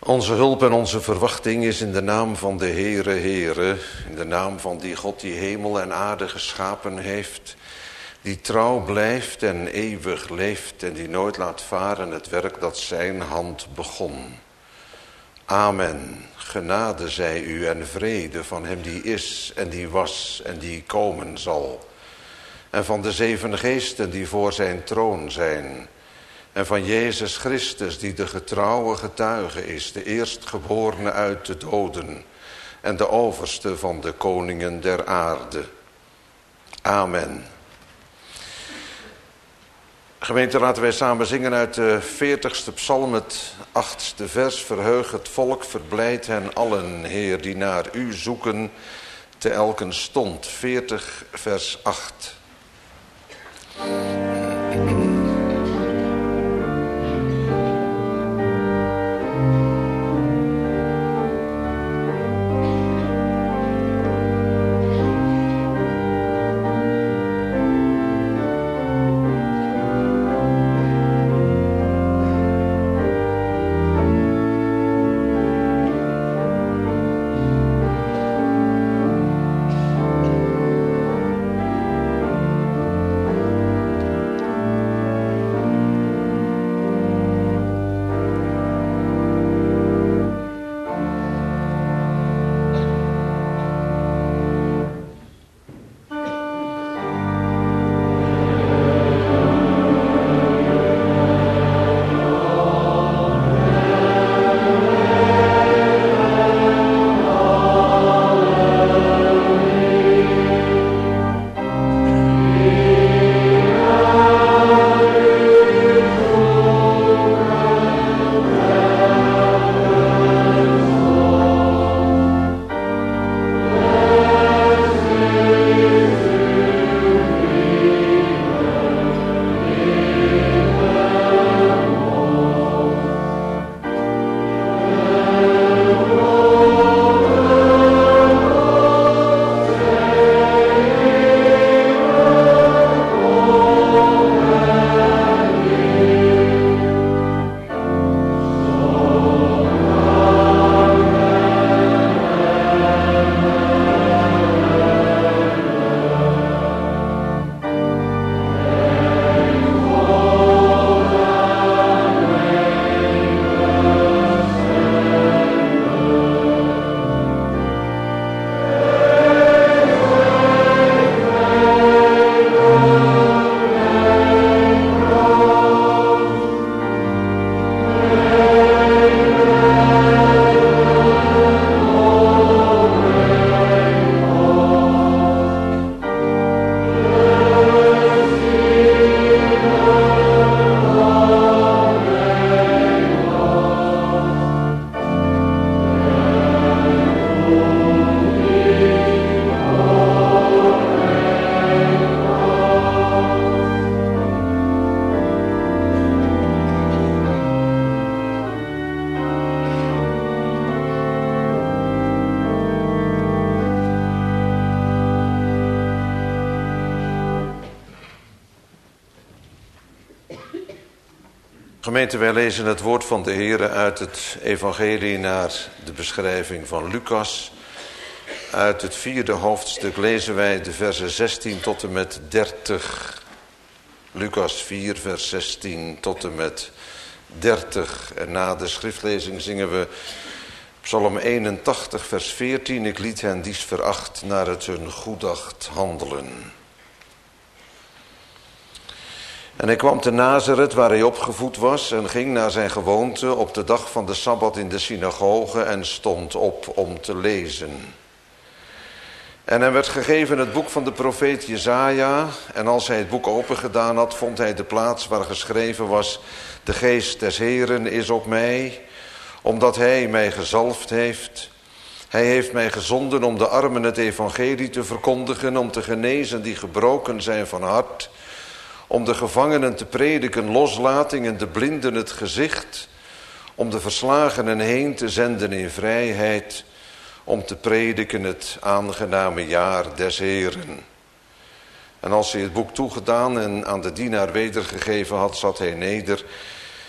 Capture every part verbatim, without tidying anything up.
Onze hulp en onze verwachting is in de naam van de Heere, Heere, in de naam van die God die hemel en aarde geschapen heeft, die trouw blijft en eeuwig leeft en die nooit laat varen het werk dat zijn hand begon. Amen. Genade zij u en vrede van hem die is en die was en die komen zal. En van de zeven geesten die voor zijn troon zijn. En van Jezus Christus die de getrouwe getuige is, de eerstgeborene uit de doden en de overste van de koningen der aarde. Amen. Gemeente, laten wij samen zingen uit de veertigste psalm, het achtste vers. Verheug het volk, verblijd hen allen, Heer, die naar u zoeken, te elken stond. veertig vers acht. Gemeente, wij lezen het woord van de Heere uit het evangelie naar de beschrijving van Lucas. Uit het vierde hoofdstuk lezen wij de versen zestien tot en met dertig. Lucas vier, vers zestien tot en met dertig. En na de schriftlezing zingen we Psalm eenentachtig, vers veertien. Ik liet hen dies veracht naar het hun goeddacht handelen. En hij kwam te Nazareth, waar hij opgevoed was, en ging naar zijn gewoonte op de dag van de Sabbat in de synagoge en stond op om te lezen. En hem werd gegeven het boek van de profeet Jesaja, en als hij het boek opengedaan had, vond hij de plaats waar geschreven was: de geest des Heeren is op mij, omdat hij mij gezalfd heeft. Hij heeft mij gezonden om de armen het evangelie te verkondigen, om te genezen die gebroken zijn van hart, om de gevangenen te prediken loslating en de blinden het gezicht, om de verslagenen heen te zenden in vrijheid, om te prediken het aangename jaar des Heeren. En als hij het boek toegedaan en aan de dienaar wedergegeven had, zat hij neder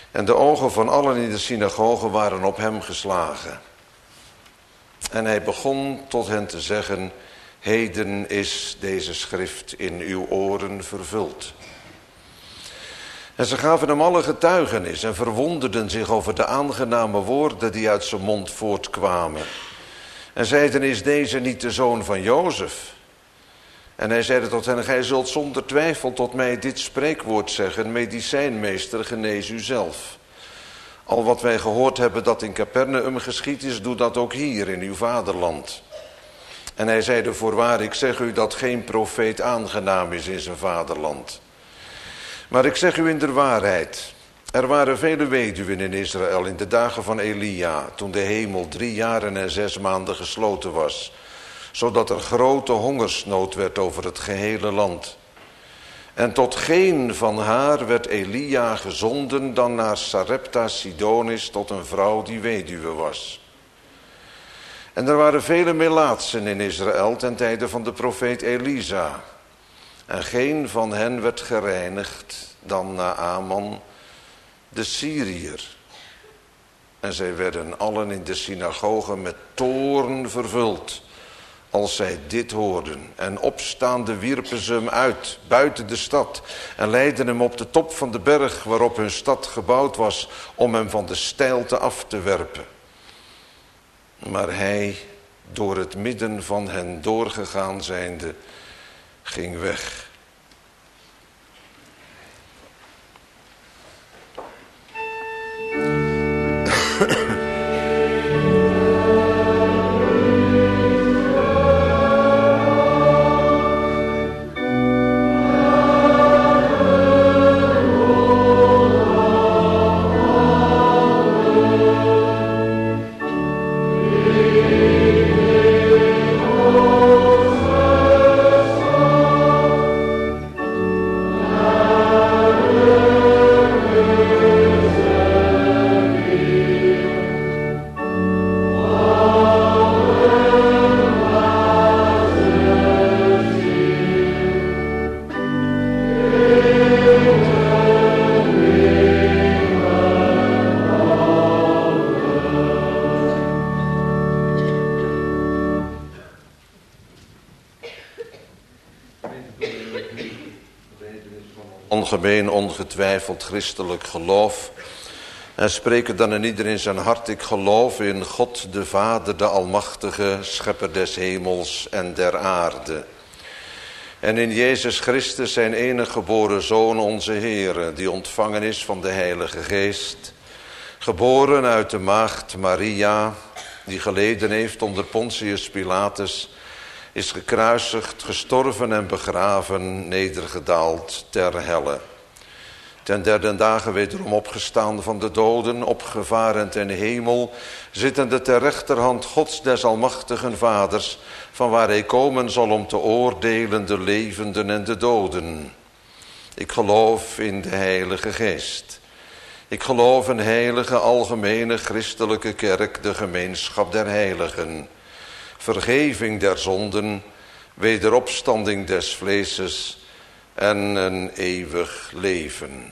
En de ogen van allen in de synagoge waren op hem geslagen. En hij begon tot hen te zeggen: heden is deze schrift in uw oren vervuld. En ze gaven hem alle getuigenis en verwonderden zich over de aangename woorden die uit zijn mond voortkwamen. En zeiden: is deze niet de zoon van Jozef? En hij zeide tot hen: gij zult zonder twijfel tot mij dit spreekwoord zeggen: medicijnmeester, genees u zelf. Al wat wij gehoord hebben dat in Capernaum geschied is, doe dat ook hier in uw vaderland. En hij zeide: voorwaar, ik zeg u dat geen profeet aangenaam is in zijn vaderland. Maar ik zeg u in de waarheid, er waren vele weduwen in Israël in de dagen van Elia, toen de hemel drie jaren en zes maanden gesloten was, zodat er grote hongersnood werd over het gehele land. En tot geen van haar werd Elia gezonden dan naar Sarepta Sidonis, tot een vrouw die weduwe was. En er waren vele melaatsen in Israël ten tijde van de profeet Elisa. En geen van hen werd gereinigd dan Naaman de Syriër. En zij werden allen in de synagoge met toorn vervuld als zij dit hoorden. En opstaande wierpen ze hem uit, buiten de stad, en leidden hem op de top van de berg waarop hun stad gebouwd was, om hem van de steilte af te werpen. Maar hij, door het midden van hen doorgegaan zijnde, ging weg. Ongemeen, ongetwijfeld christelijk geloof. En spreken dan in ieder in zijn hart: ik geloof in God de Vader, de Almachtige, schepper des hemels en der aarde. En in Jezus Christus, zijn enige geboren Zoon, onze Heere, die ontvangen is van de Heilige Geest. Geboren uit de maagd Maria, die geleden heeft onder Pontius Pilatus, is gekruisigd, gestorven en begraven, nedergedaald ter helle. Ten derde dagen wederom opgestaan van de doden, opgevaren ten hemel, zittende ter rechterhand Gods des almachtigen Vaders, van waar hij komen zal om te oordelen de levenden en de doden. Ik geloof in de Heilige Geest. Ik geloof een heilige, algemene, christelijke kerk, de gemeenschap der heiligen, vergeving der zonden, wederopstanding des vleeses en een eeuwig leven.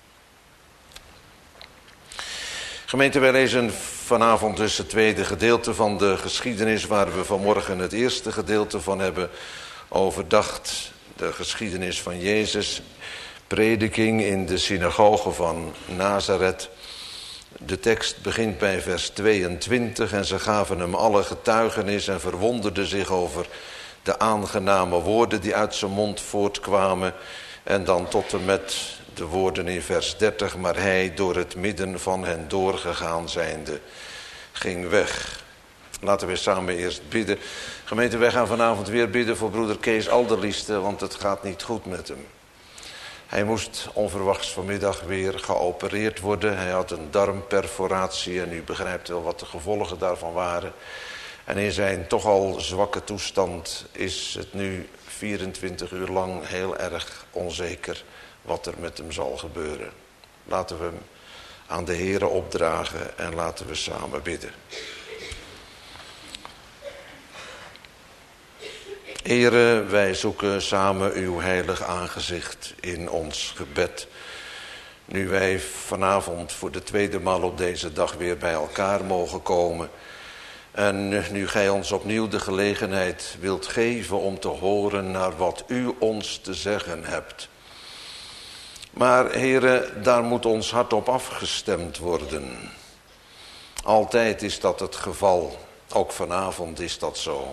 Gemeente, wij lezen vanavond dus het tweede gedeelte van de geschiedenis, waar we vanmorgen het eerste gedeelte van hebben overdacht. De geschiedenis van Jezus, prediking in de synagoge van Nazareth. De tekst begint bij vers tweeëntwintig. En ze gaven hem alle getuigenis en verwonderden zich over de aangename woorden die uit zijn mond voortkwamen. En dan tot en met de woorden in vers dertig. Maar hij, door het midden van hen doorgegaan zijnde, ging weg. Laten we samen eerst bidden. Gemeente, wij gaan vanavond weer bidden voor broeder Kees Alderlieste, want het gaat niet goed met hem. Hij moest onverwachts vanmiddag weer geopereerd worden. Hij had een darmperforatie en u begrijpt wel wat de gevolgen daarvan waren. En in zijn toch al zwakke toestand is het nu vierentwintig uur lang heel erg onzeker wat er met hem zal gebeuren. Laten we hem aan de Heere opdragen en laten we samen bidden. Heere, wij zoeken samen uw heilig aangezicht in ons gebed. Nu wij vanavond voor de tweede maal op deze dag weer bij elkaar mogen komen. En nu gij ons opnieuw de gelegenheid wilt geven om te horen naar wat u ons te zeggen hebt. Maar Heere, daar moet ons hart op afgestemd worden. Altijd is dat het geval. Ook vanavond is dat zo.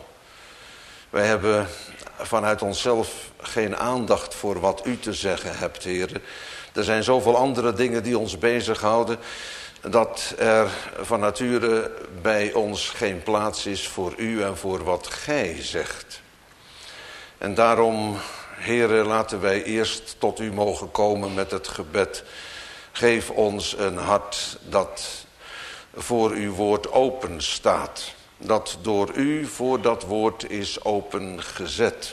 Wij hebben vanuit onszelf geen aandacht voor wat u te zeggen hebt, Heere. Er zijn zoveel andere dingen die ons bezighouden, dat er van nature bij ons geen plaats is voor u en voor wat gij zegt. En daarom, Heere, laten wij eerst tot u mogen komen met het gebed. Geef ons een hart dat voor uw woord open staat. Dat door u voor dat woord is opengezet.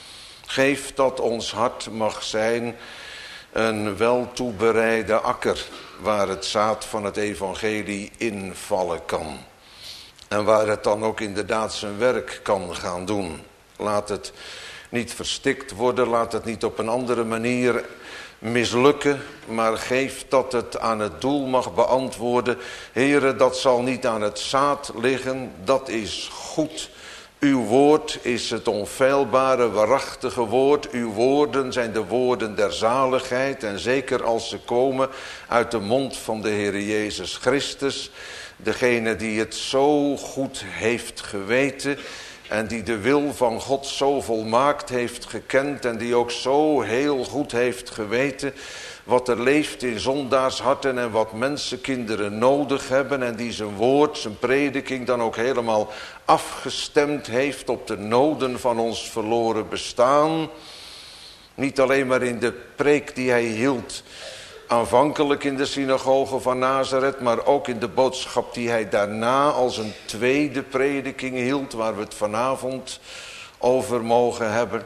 Geef dat ons hart mag zijn een wel toebereide akker, waar het zaad van het evangelie invallen kan. En waar het dan ook inderdaad zijn werk kan gaan doen. Laat het niet verstikt worden, laat het niet op een andere manier mislukken, maar geef dat het aan het doel mag beantwoorden. Heere, dat zal niet aan het zaad liggen, dat is goed. Uw woord is het onfeilbare, waarachtige woord. Uw woorden zijn de woorden der zaligheid. En zeker als ze komen uit de mond van de Heer Jezus Christus. Degene die het zo goed heeft geweten. En die de wil van God zo volmaakt heeft gekend. En die ook zo heel goed heeft geweten wat er leeft in zondaarsharten en wat mensenkinderen nodig hebben. En die zijn woord, zijn prediking dan ook helemaal afgestemd heeft op de noden van ons verloren bestaan. Niet alleen maar in de preek die hij hield aanvankelijk in de synagoge van Nazareth, maar ook in de boodschap die hij daarna als een tweede prediking hield, waar we het vanavond over mogen hebben.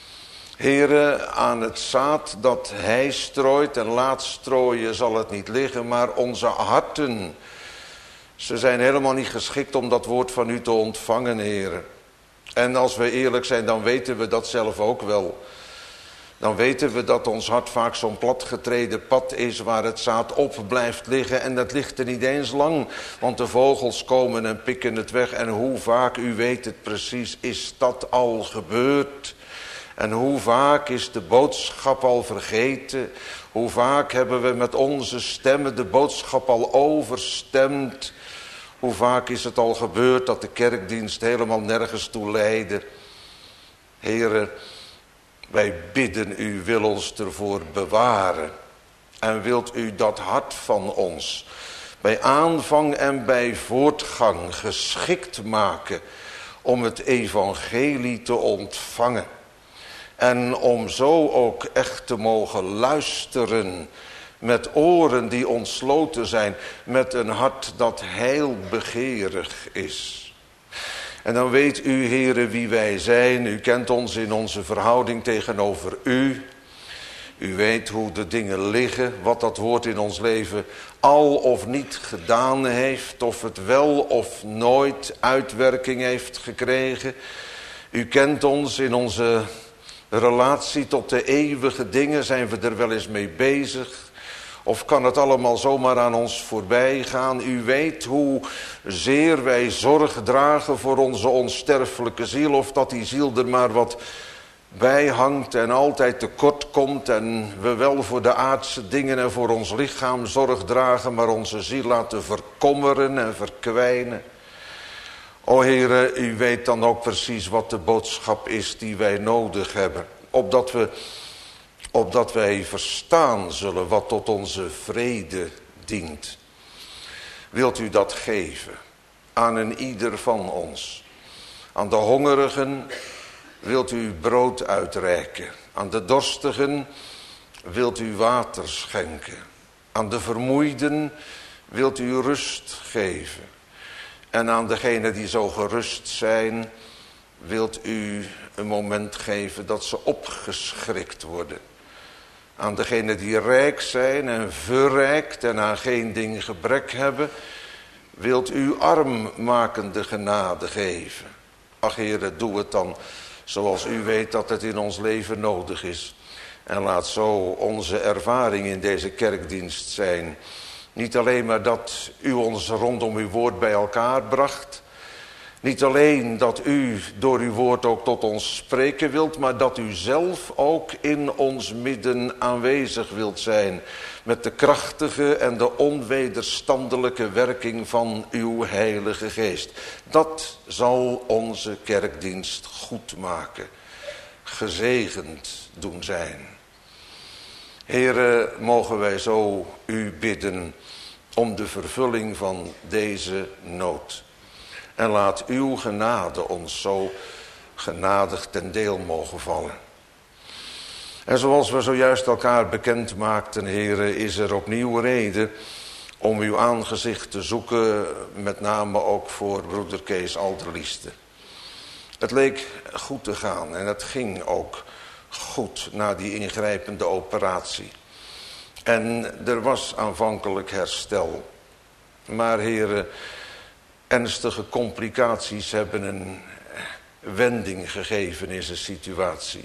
Heere, aan het zaad dat hij strooit en laat strooien zal het niet liggen, maar onze harten, ze zijn helemaal niet geschikt om dat woord van u te ontvangen, Heere. En als we eerlijk zijn, dan weten we dat zelf ook wel. Dan weten we dat ons hart vaak zo'n platgetreden pad is waar het zaad op blijft liggen. En dat ligt er niet eens lang, want de vogels komen en pikken het weg. En hoe vaak, u weet het precies, is dat al gebeurd? En hoe vaak is de boodschap al vergeten? Hoe vaak hebben we met onze stemmen de boodschap al overstemd? Hoe vaak is het al gebeurd dat de kerkdienst helemaal nergens toe leidde? Heere, wij bidden u, wil ons ervoor bewaren. En wilt u dat hart van ons bij aanvang en bij voortgang geschikt maken om het evangelie te ontvangen. En om zo ook echt te mogen luisteren met oren die ontsloten zijn, met een hart dat heilbegeerig is. En dan weet u, Heere, wie wij zijn. U kent ons in onze verhouding tegenover u. U weet hoe de dingen liggen, wat dat woord in ons leven al of niet gedaan heeft, of het wel of nooit uitwerking heeft gekregen. U kent ons in onze relatie tot de eeuwige dingen, zijn we er wel eens mee bezig? Of kan het allemaal zomaar aan ons voorbij gaan? U weet hoe zeer wij zorg dragen voor onze onsterfelijke ziel. Of dat die ziel er maar wat bij hangt en altijd tekort komt. En we wel voor de aardse dingen en voor ons lichaam zorg dragen, maar onze ziel laten verkommeren en verkwijnen. O Heere, u weet dan ook precies wat de boodschap is die wij nodig hebben. Opdat we... opdat wij verstaan zullen wat tot onze vrede dient. Wilt u dat geven aan een ieder van ons? Aan de hongerigen wilt u brood uitreiken. Aan de dorstigen wilt u water schenken. Aan de vermoeiden wilt u rust geven. En aan degenen die zo gerust zijn, wilt u een moment geven dat ze opgeschrikt worden. Aan degenen die rijk zijn en verrijkt en aan geen ding gebrek hebben, wilt u armmakende genade geven. Ach Heere, doe het dan zoals u weet dat het in ons leven nodig is. En laat zo onze ervaring in deze kerkdienst zijn. Niet alleen maar dat u ons rondom uw woord bij elkaar bracht. Niet alleen dat u door uw woord ook tot ons spreken wilt, maar dat u zelf ook in ons midden aanwezig wilt zijn. Met de krachtige en de onwederstandelijke werking van uw Heilige Geest. Dat zal onze kerkdienst goed maken. Gezegend doen zijn. Heere, mogen wij zo u bidden om de vervulling van deze nood. En laat uw genade ons zo genadig ten deel mogen vallen. En zoals we zojuist elkaar bekend maakten, Heere, is er opnieuw reden om uw aangezicht te zoeken, met name ook voor broeder Kees Alderlieste. Het leek goed te gaan en het ging ook goed na die ingrijpende operatie. En er was aanvankelijk herstel. Maar Heere, ernstige complicaties hebben een wending gegeven in zijn situatie.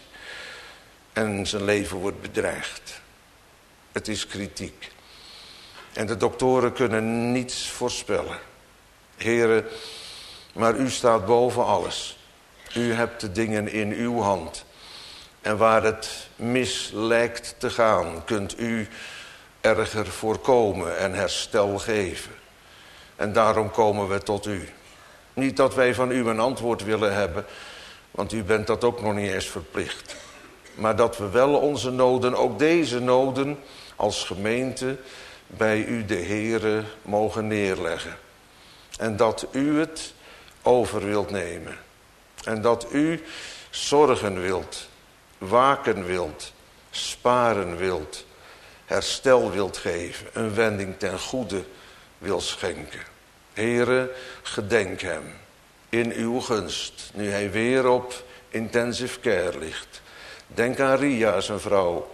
En zijn leven wordt bedreigd. Het is kritiek. En de doktoren kunnen niets voorspellen. Heere, maar u staat boven alles. U hebt de dingen in uw hand. En waar het mis lijkt te gaan, kunt u erger voorkomen en herstel geven. En daarom komen we tot u. Niet dat wij van u een antwoord willen hebben, want u bent dat ook nog niet eens verplicht. Maar dat we wel onze noden, ook deze noden, als gemeente bij u de Heere mogen neerleggen. En dat u het over wilt nemen. En dat u zorgen wilt, waken wilt, sparen wilt, herstel wilt geven, een wending ten goede wil schenken. Heere, gedenk hem in uw gunst, nu hij weer op intensive care ligt. Denk aan Ria, zijn vrouw,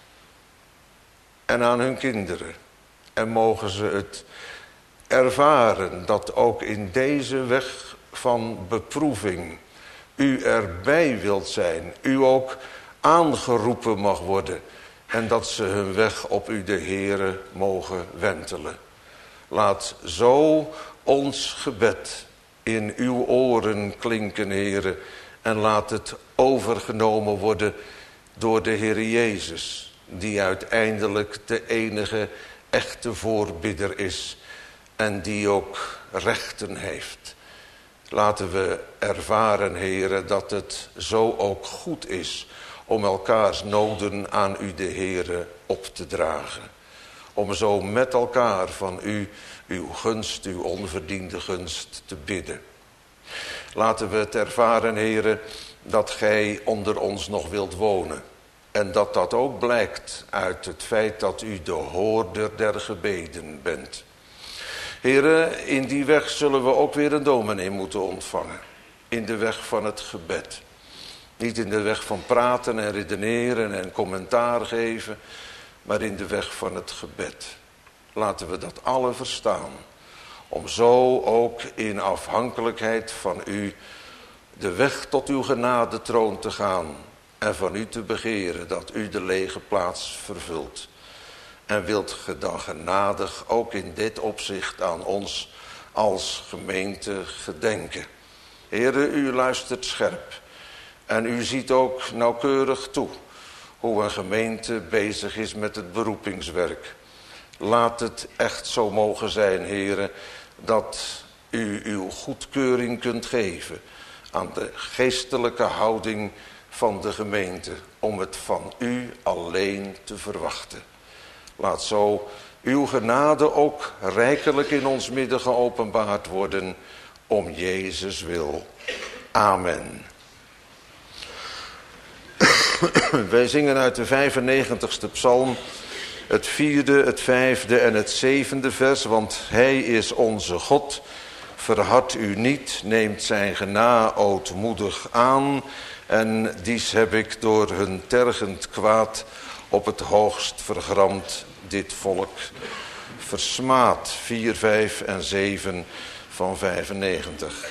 en aan hun kinderen. En mogen ze het ervaren dat ook in deze weg van beproeving u erbij wilt zijn. U ook aangeroepen mag worden. En dat ze hun weg op u de Heere mogen wentelen. Laat zo ons gebed in uw oren klinken, Heere. En laat het overgenomen worden door de Heer Jezus. Die uiteindelijk de enige echte voorbidder is. En die ook rechten heeft. Laten we ervaren, Heere, dat het zo ook goed is om elkaars noden aan u de Heere op te dragen. Om zo met elkaar van u, uw gunst, uw onverdiende gunst te bidden. Laten we het ervaren, Heere, dat gij onder ons nog wilt wonen. En dat dat ook blijkt uit het feit dat u de hoorder der gebeden bent. Heere, in die weg zullen we ook weer een dominee moeten ontvangen. In de weg van het gebed. Niet in de weg van praten en redeneren en commentaar geven, maar in de weg van het gebed. Laten we dat alle verstaan. Om zo ook in afhankelijkheid van u de weg tot uw genadetroon te gaan. En van u te begeren dat u de lege plaats vervult. En wilt ge dan genadig ook in dit opzicht aan ons als gemeente gedenken. Heere, u luistert scherp. En u ziet ook nauwkeurig toe hoe een gemeente bezig is met het beroepingswerk. Laat het echt zo mogen zijn, Heere, dat u uw goedkeuring kunt geven aan de geestelijke houding van de gemeente, om het van u alleen te verwachten. Laat zo uw genade ook rijkelijk in ons midden geopenbaard worden, om Jezus wil. Amen. Wij zingen uit de vijfennegentigste psalm het vierde, het vijfde en het zevende vers, want hij is onze God. Verhard u niet, neemt zijn gena ootmoedig aan. En dies heb ik door hun tergend kwaad op het hoogst vergramd dit volk versmaad. vier, vijf en zeven van vijfennegentig.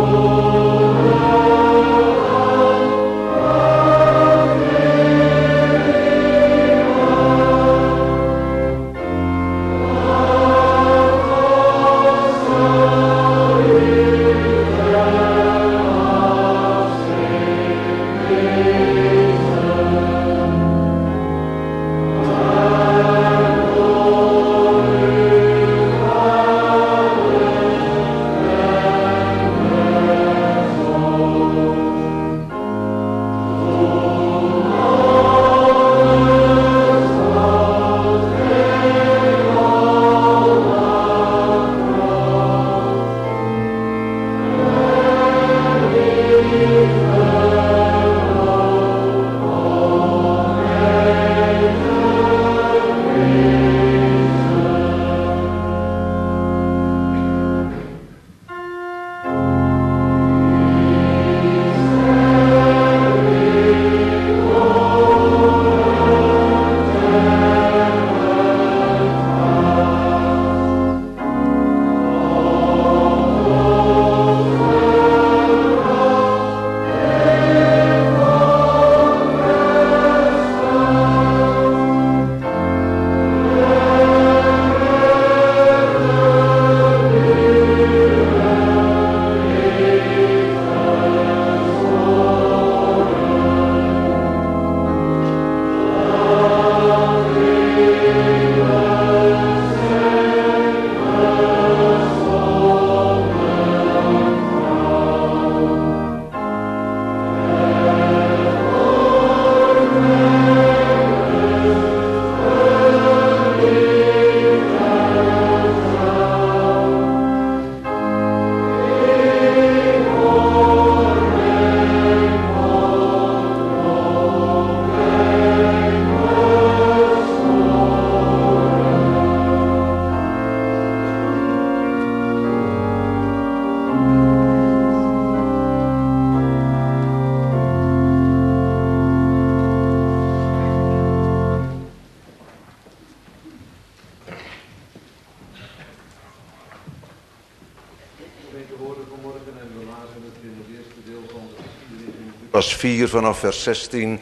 Vers vier vanaf vers zestien.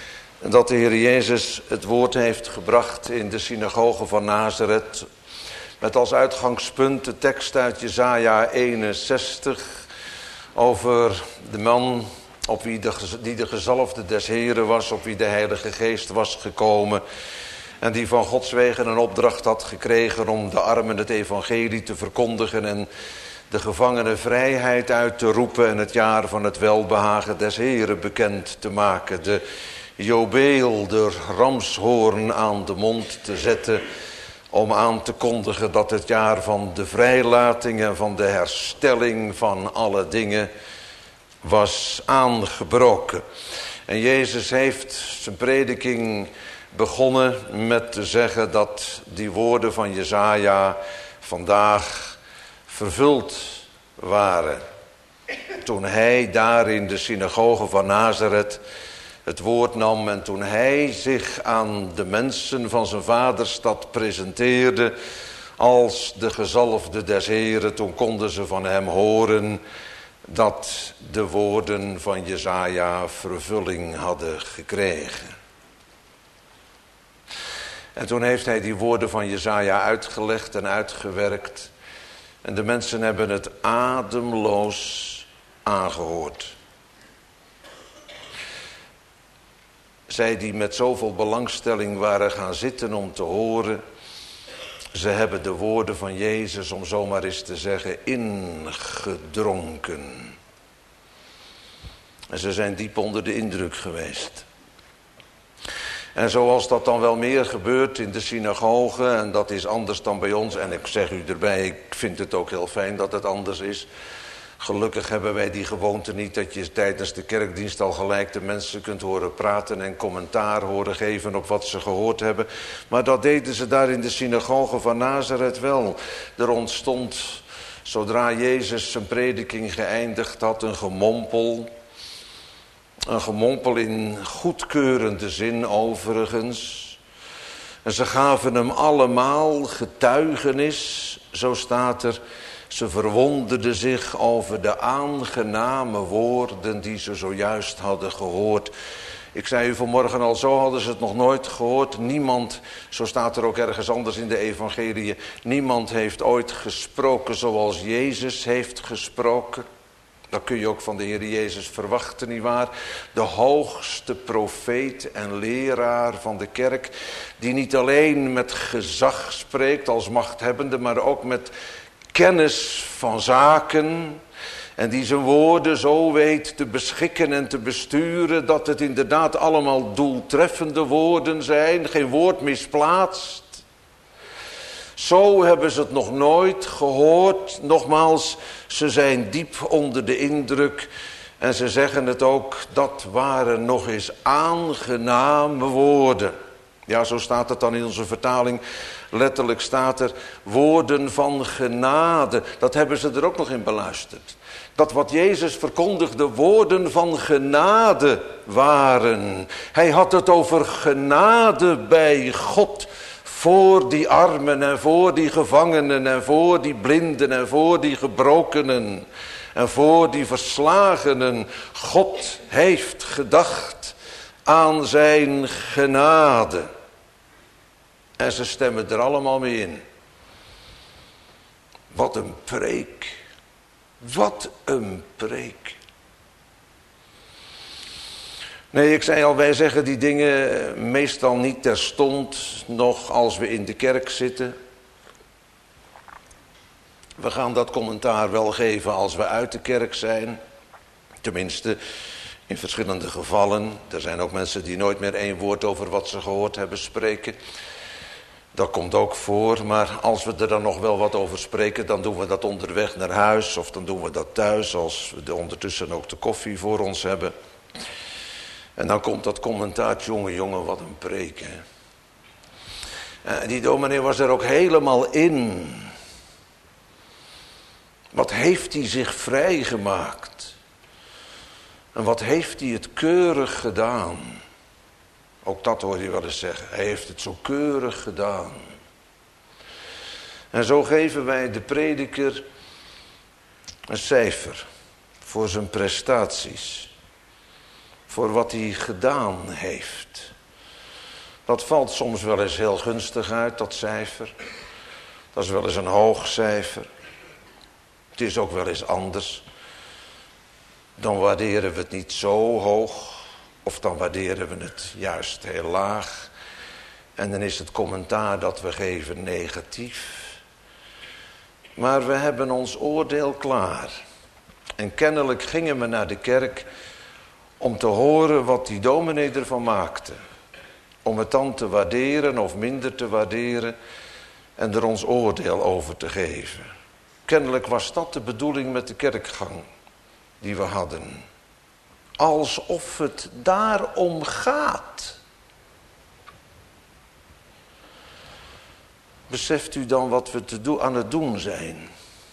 Dat de Heer Jezus het woord heeft gebracht in de synagoge van Nazareth. Met als uitgangspunt de tekst uit Jesaja eenenzestig. Over de man op wie de, die de gezalfde des Heren was. Op wie de Heilige Geest was gekomen. En die van Gods wegen een opdracht had gekregen om de armen het evangelie te verkondigen. En de gevangenen vrijheid uit te roepen en het jaar van het welbehagen des Heren bekend te maken. De jobeel, de ramshoorn aan de mond te zetten om aan te kondigen dat het jaar van de vrijlating en van de herstelling van alle dingen was aangebroken. En Jezus heeft zijn prediking begonnen met te zeggen dat die woorden van Jesaja vandaag vervuld waren. Toen hij daar in de synagoge van Nazareth het woord nam en toen hij zich aan de mensen van zijn vaderstad presenteerde als de gezalfde des Heren, toen konden ze van hem horen dat de woorden van Jesaja vervulling hadden gekregen. En toen heeft hij die woorden van Jesaja uitgelegd en uitgewerkt. En de mensen hebben het ademloos aangehoord. Zij die met zoveel belangstelling waren gaan zitten om te horen. Ze hebben de woorden van Jezus, om zomaar eens te zeggen, ingedronken. En ze zijn diep onder de indruk geweest. En zoals dat dan wel meer gebeurt in de synagoge, en dat is anders dan bij ons. En ik zeg u erbij, ik vind het ook heel fijn dat het anders is. Gelukkig hebben wij die gewoonte niet dat je tijdens de kerkdienst al gelijk de mensen kunt horen praten en commentaar horen geven op wat ze gehoord hebben. Maar dat deden ze daar in de synagoge van Nazareth wel. Er ontstond, zodra Jezus zijn prediking geëindigd had, een gemompel. Een gemompel in goedkeurende zin overigens. En ze gaven hem allemaal getuigenis, zo staat er. Ze verwonderden zich over de aangename woorden die ze zojuist hadden gehoord. Ik zei u vanmorgen al, zo hadden ze het nog nooit gehoord. Niemand, zo staat er ook ergens anders in de evangelie, niemand heeft ooit gesproken zoals Jezus heeft gesproken. Dat kun je ook van de Heer Jezus verwachten, nietwaar? De hoogste profeet en leraar van de kerk, die niet alleen met gezag spreekt als machthebbende, maar ook met kennis van zaken. En die zijn woorden zo weet te beschikken en te besturen, dat het inderdaad allemaal doeltreffende woorden zijn, geen woord misplaatst. Zo hebben ze het nog nooit gehoord. Nogmaals, ze zijn diep onder de indruk. En ze zeggen het ook, dat waren nog eens aangename woorden. Ja, zo staat het dan in onze vertaling. Letterlijk staat er woorden van genade. Dat hebben ze er ook nog in beluisterd. Dat wat Jezus verkondigde woorden van genade waren. Hij had het over genade bij God. Voor die armen en voor die gevangenen en voor die blinden en voor die gebrokenen en voor die verslagenen. God heeft gedacht aan zijn genade. En ze stemmen er allemaal mee in. Wat een preek. Wat een preek. Nee, ik zei al, wij zeggen die dingen meestal niet terstond, nog als we in de kerk zitten. We gaan dat commentaar wel geven als we uit de kerk zijn. Tenminste, in verschillende gevallen. Er zijn ook mensen die nooit meer één woord over wat ze gehoord hebben spreken. Dat komt ook voor, maar als we er dan nog wel wat over spreken, dan doen we dat onderweg naar huis. Of dan doen we dat thuis, als we ondertussen ook de koffie voor ons hebben. En dan komt dat commentaar, jongen, jongen, wat een preek. Hè? En die dominee was er ook helemaal in. Wat heeft hij zich vrijgemaakt? En wat heeft hij het keurig gedaan? Ook dat hoor je wel eens zeggen. Hij heeft het zo keurig gedaan. En zo geven wij de prediker een cijfer voor zijn prestaties. Voor wat hij gedaan heeft. Dat valt soms wel eens heel gunstig uit, dat cijfer. Dat is wel eens een hoog cijfer. Het is ook wel eens anders. Dan waarderen we het niet zo hoog. Of dan waarderen we het juist heel laag. En dan is het commentaar dat we geven negatief. Maar we hebben ons oordeel klaar. En kennelijk gingen we naar de kerk om te horen wat die dominee ervan maakte. Om het dan te waarderen of minder te waarderen en er ons oordeel over te geven. Kennelijk was dat de bedoeling met de kerkgang die we hadden. Alsof het daarom gaat. Beseft u dan wat we te doen, aan het doen zijn?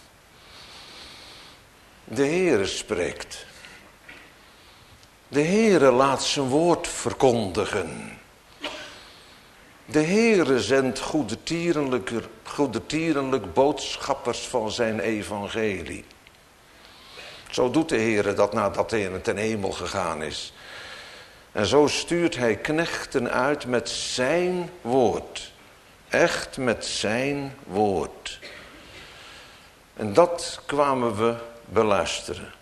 De Heere spreekt. De Heere laat zijn woord verkondigen. De Heere zendt goedertierenlijk boodschappers van zijn evangelie. Zo doet de Heere dat nadat hij ten hemel gegaan is. En zo stuurt hij knechten uit met zijn woord. Echt met zijn woord. En dat kwamen we beluisteren.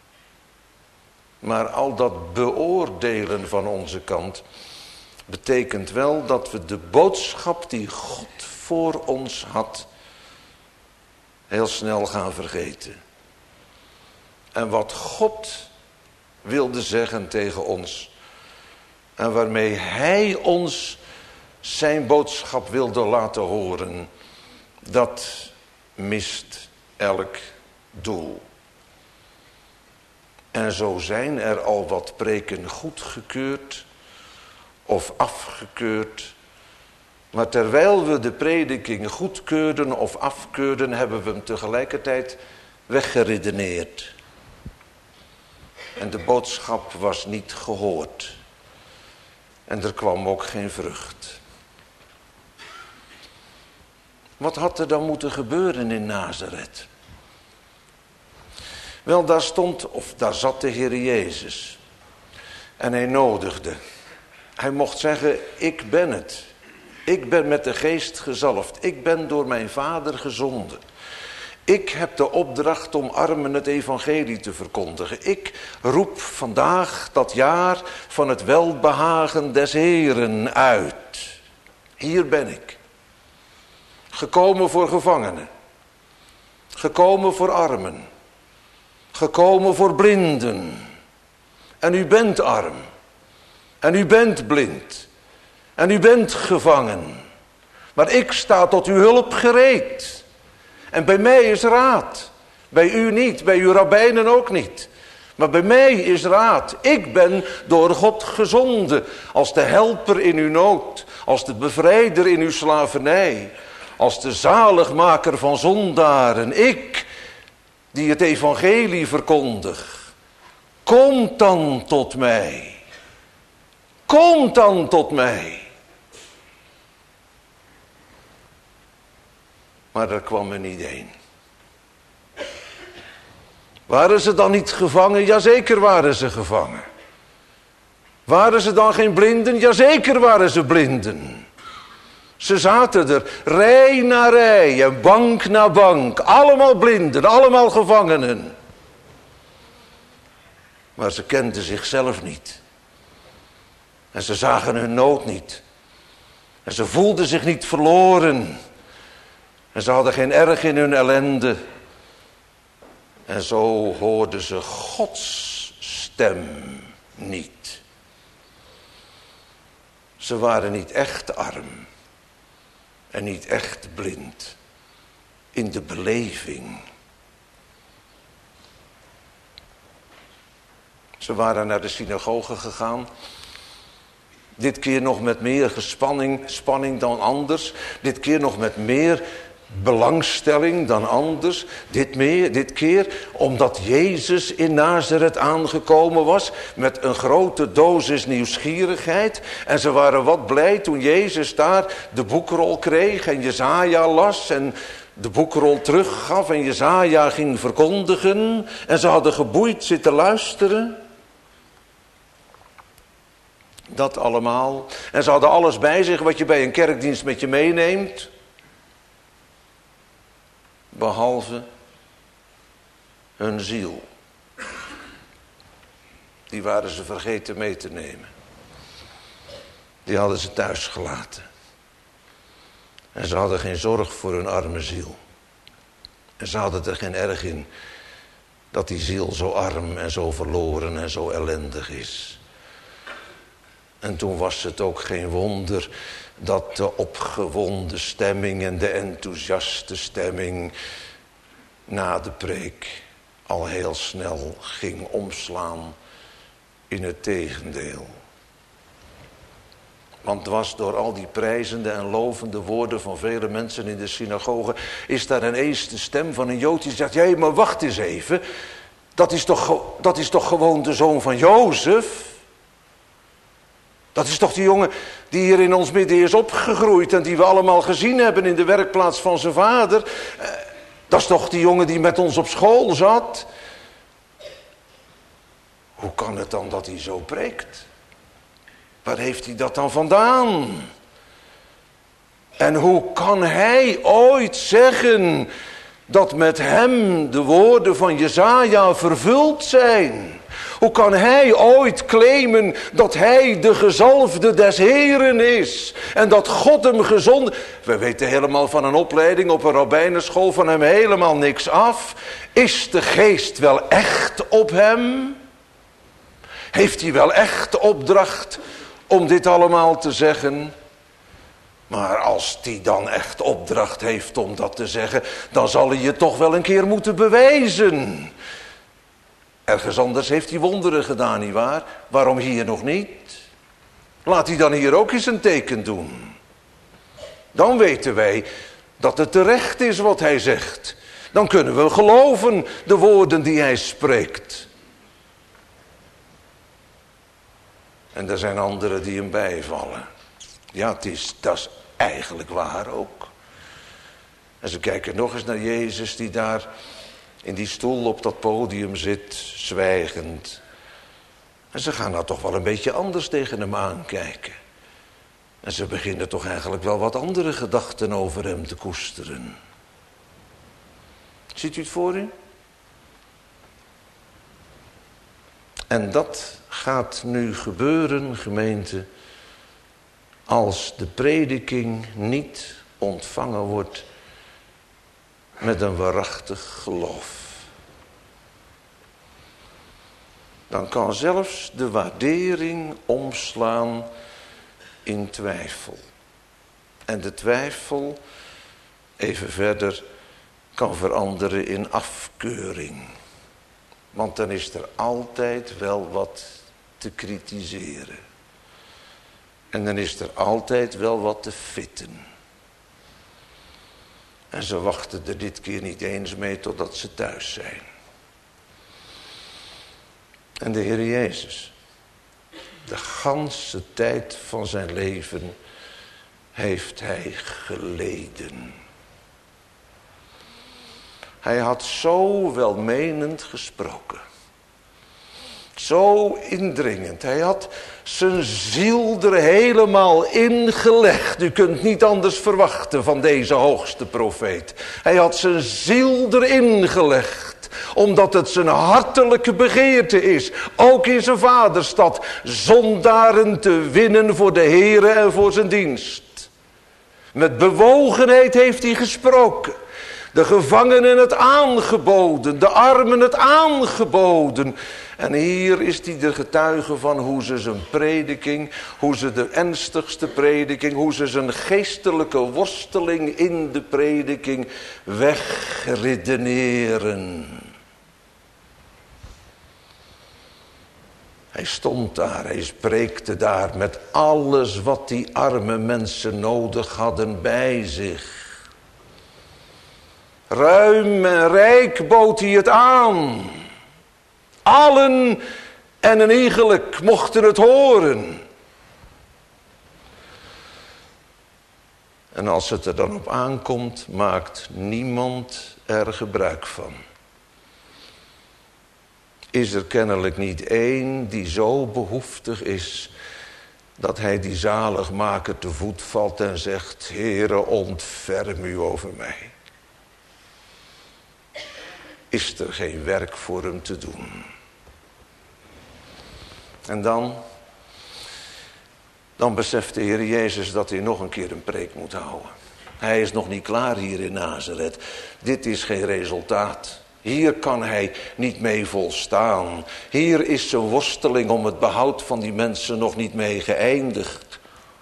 Maar al dat beoordelen van onze kant betekent wel dat we de boodschap die God voor ons had heel snel gaan vergeten. En wat God wilde zeggen tegen ons en waarmee hij ons zijn boodschap wilde laten horen, dat mist elk doel. En zo zijn er al wat preken goedgekeurd of afgekeurd. Maar terwijl we de prediking goedkeurden of afkeurden, hebben we hem tegelijkertijd weggeredeneerd. En de boodschap was niet gehoord. En er kwam ook geen vrucht. Wat had er dan moeten gebeuren in Nazareth? Wel, daar stond, of daar zat de Heer Jezus. En hij nodigde. Hij mocht zeggen, ik ben het. Ik ben met de geest gezalfd. Ik ben door mijn Vader gezonden. Ik heb de opdracht om armen het evangelie te verkondigen. Ik roep vandaag dat jaar van het welbehagen des Heeren uit. Hier ben ik. Gekomen voor gevangenen. Gekomen voor armen. Gekomen voor blinden. En u bent arm. En u bent blind. En u bent gevangen. Maar ik sta tot uw hulp gereed. En bij mij is raad. Bij u niet, bij uw rabbijnen ook niet. Maar bij mij is raad. Ik ben door God gezonden. Als de helper in uw nood. Als de bevrijder in uw slavernij. Als de zaligmaker van zondaren. Ik, die het evangelie verkondig. Kom dan tot mij. Kom dan tot mij. Maar er kwam er niet één. Waren ze dan niet gevangen? Jazeker waren ze gevangen. Waren ze dan geen blinden? Jazeker waren ze blinden. Ze zaten er rij na rij en bank na bank. Allemaal blinden, allemaal gevangenen. Maar ze kenden zichzelf niet. En ze zagen hun nood niet. En ze voelden zich niet verloren. En ze hadden geen erg in hun ellende. En zo hoorden ze Gods stem niet. Ze waren niet echt arm. En niet echt blind. In de beleving. Ze waren naar de synagoge gegaan. Dit keer nog met meer gespanning spanning dan anders. Dit keer nog met meer belangstelling dan anders. Dit, meer, dit keer omdat Jezus in Nazareth aangekomen was. Met een grote dosis nieuwsgierigheid. En ze waren wat blij toen Jezus daar de boekrol kreeg. En Jesaja las. En de boekrol teruggaf. En Jesaja ging verkondigen. En ze hadden geboeid zitten luisteren. Dat allemaal. En ze hadden alles bij zich wat je bij een kerkdienst met je meeneemt. Behalve hun ziel. Die waren ze vergeten mee te nemen. Die hadden ze thuis gelaten. En ze hadden geen zorg voor hun arme ziel. En ze hadden er geen erg in dat die ziel zo arm en zo verloren en zo ellendig is. En toen was het ook geen wonder dat de opgewonden stemming en de enthousiaste stemming na de preek al heel snel ging omslaan in het tegendeel. Want was door al die prijzende en lovende woorden van vele mensen in de synagoge, is daar ineens de stem van een Jood die zegt, ja, maar wacht eens even, dat is toch, dat is toch gewoon de zoon van Jozef? Dat is toch die jongen die hier in ons midden is opgegroeid en die we allemaal gezien hebben in de werkplaats van zijn vader. Dat is toch die jongen die met ons op school zat? Hoe kan het dan dat hij zo preekt? Waar heeft hij dat dan vandaan? En hoe kan hij ooit zeggen dat met hem de woorden van Jesaja vervuld zijn? Hoe kan hij ooit claimen dat hij de gezalfde des Heren is? En dat God hem gezonden... We weten helemaal van een opleiding op een rabbijnenschool van hem helemaal niks af. Is de geest wel echt op hem? Heeft hij wel echt de opdracht om dit allemaal te zeggen? Maar als hij dan echt opdracht heeft om dat te zeggen, dan zal hij je toch wel een keer moeten bewijzen. Ergens anders heeft hij wonderen gedaan, nietwaar? Waarom hier nog niet? Laat hij dan hier ook eens een teken doen. Dan weten wij dat het terecht is wat hij zegt. Dan kunnen we geloven de woorden die hij spreekt. En er zijn anderen die hem bijvallen. Ja, het is, dat is eigenlijk waar ook. En ze kijken nog eens naar Jezus die daar in die stoel op dat podium zit, zwijgend. En ze gaan nou toch wel een beetje anders tegen hem aankijken. En ze beginnen toch eigenlijk wel wat andere gedachten over hem te koesteren. Ziet u het voor u? En dat gaat nu gebeuren, gemeente, als de prediking niet ontvangen wordt met een waarachtig geloof. Dan kan zelfs de waardering omslaan in twijfel. En de twijfel, even verder, kan veranderen in afkeuring. Want dan is er altijd wel wat te kritiseren. En dan is er altijd wel wat te fitten. En ze wachten er dit keer niet eens mee totdat ze thuis zijn. En de Heer Jezus, de ganse tijd van zijn leven heeft hij geleden. Hij had zo welmenend gesproken. Zo indringend. Hij had zijn ziel er helemaal in gelegd. U kunt niet anders verwachten van deze hoogste profeet. Hij had zijn ziel erin gelegd. Omdat het zijn hartelijke begeerte is. Ook in zijn vaderstad. Zondaren te winnen voor de Heere en voor zijn dienst. Met bewogenheid heeft hij gesproken. De gevangenen het aangeboden. De armen het aangeboden. En hier is hij de getuige van hoe ze zijn prediking, hoe ze de ernstigste prediking, hoe ze zijn geestelijke worsteling in de prediking wegredeneren. Hij stond daar, hij spreekte daar met alles wat die arme mensen nodig hadden bij zich. Ruim en rijk bood hij het aan. Allen en een iegelijk mochten het horen. En als het er dan op aankomt, maakt niemand er gebruik van. Is er kennelijk niet één die zo behoeftig is dat hij die zaligmaker te voet valt en zegt: Heere, ontferm u over mij. Is er geen werk voor hem te doen. En dan, dan beseft de Heer Jezus dat hij nog een keer een preek moet houden. Hij is nog niet klaar hier in Nazareth. Dit is geen resultaat. Hier kan hij niet mee volstaan. Hier is zijn worsteling om het behoud van die mensen nog niet mee geëindigd.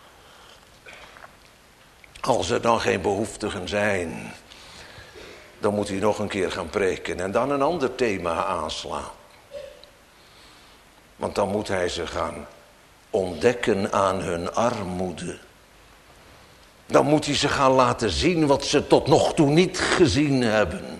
Als er dan geen behoeftigen zijn, dan moet hij nog een keer gaan preken en dan een ander thema aanslaan. Want dan moet hij ze gaan ontdekken aan hun armoede. Dan moet hij ze gaan laten zien wat ze tot nog toe niet gezien hebben.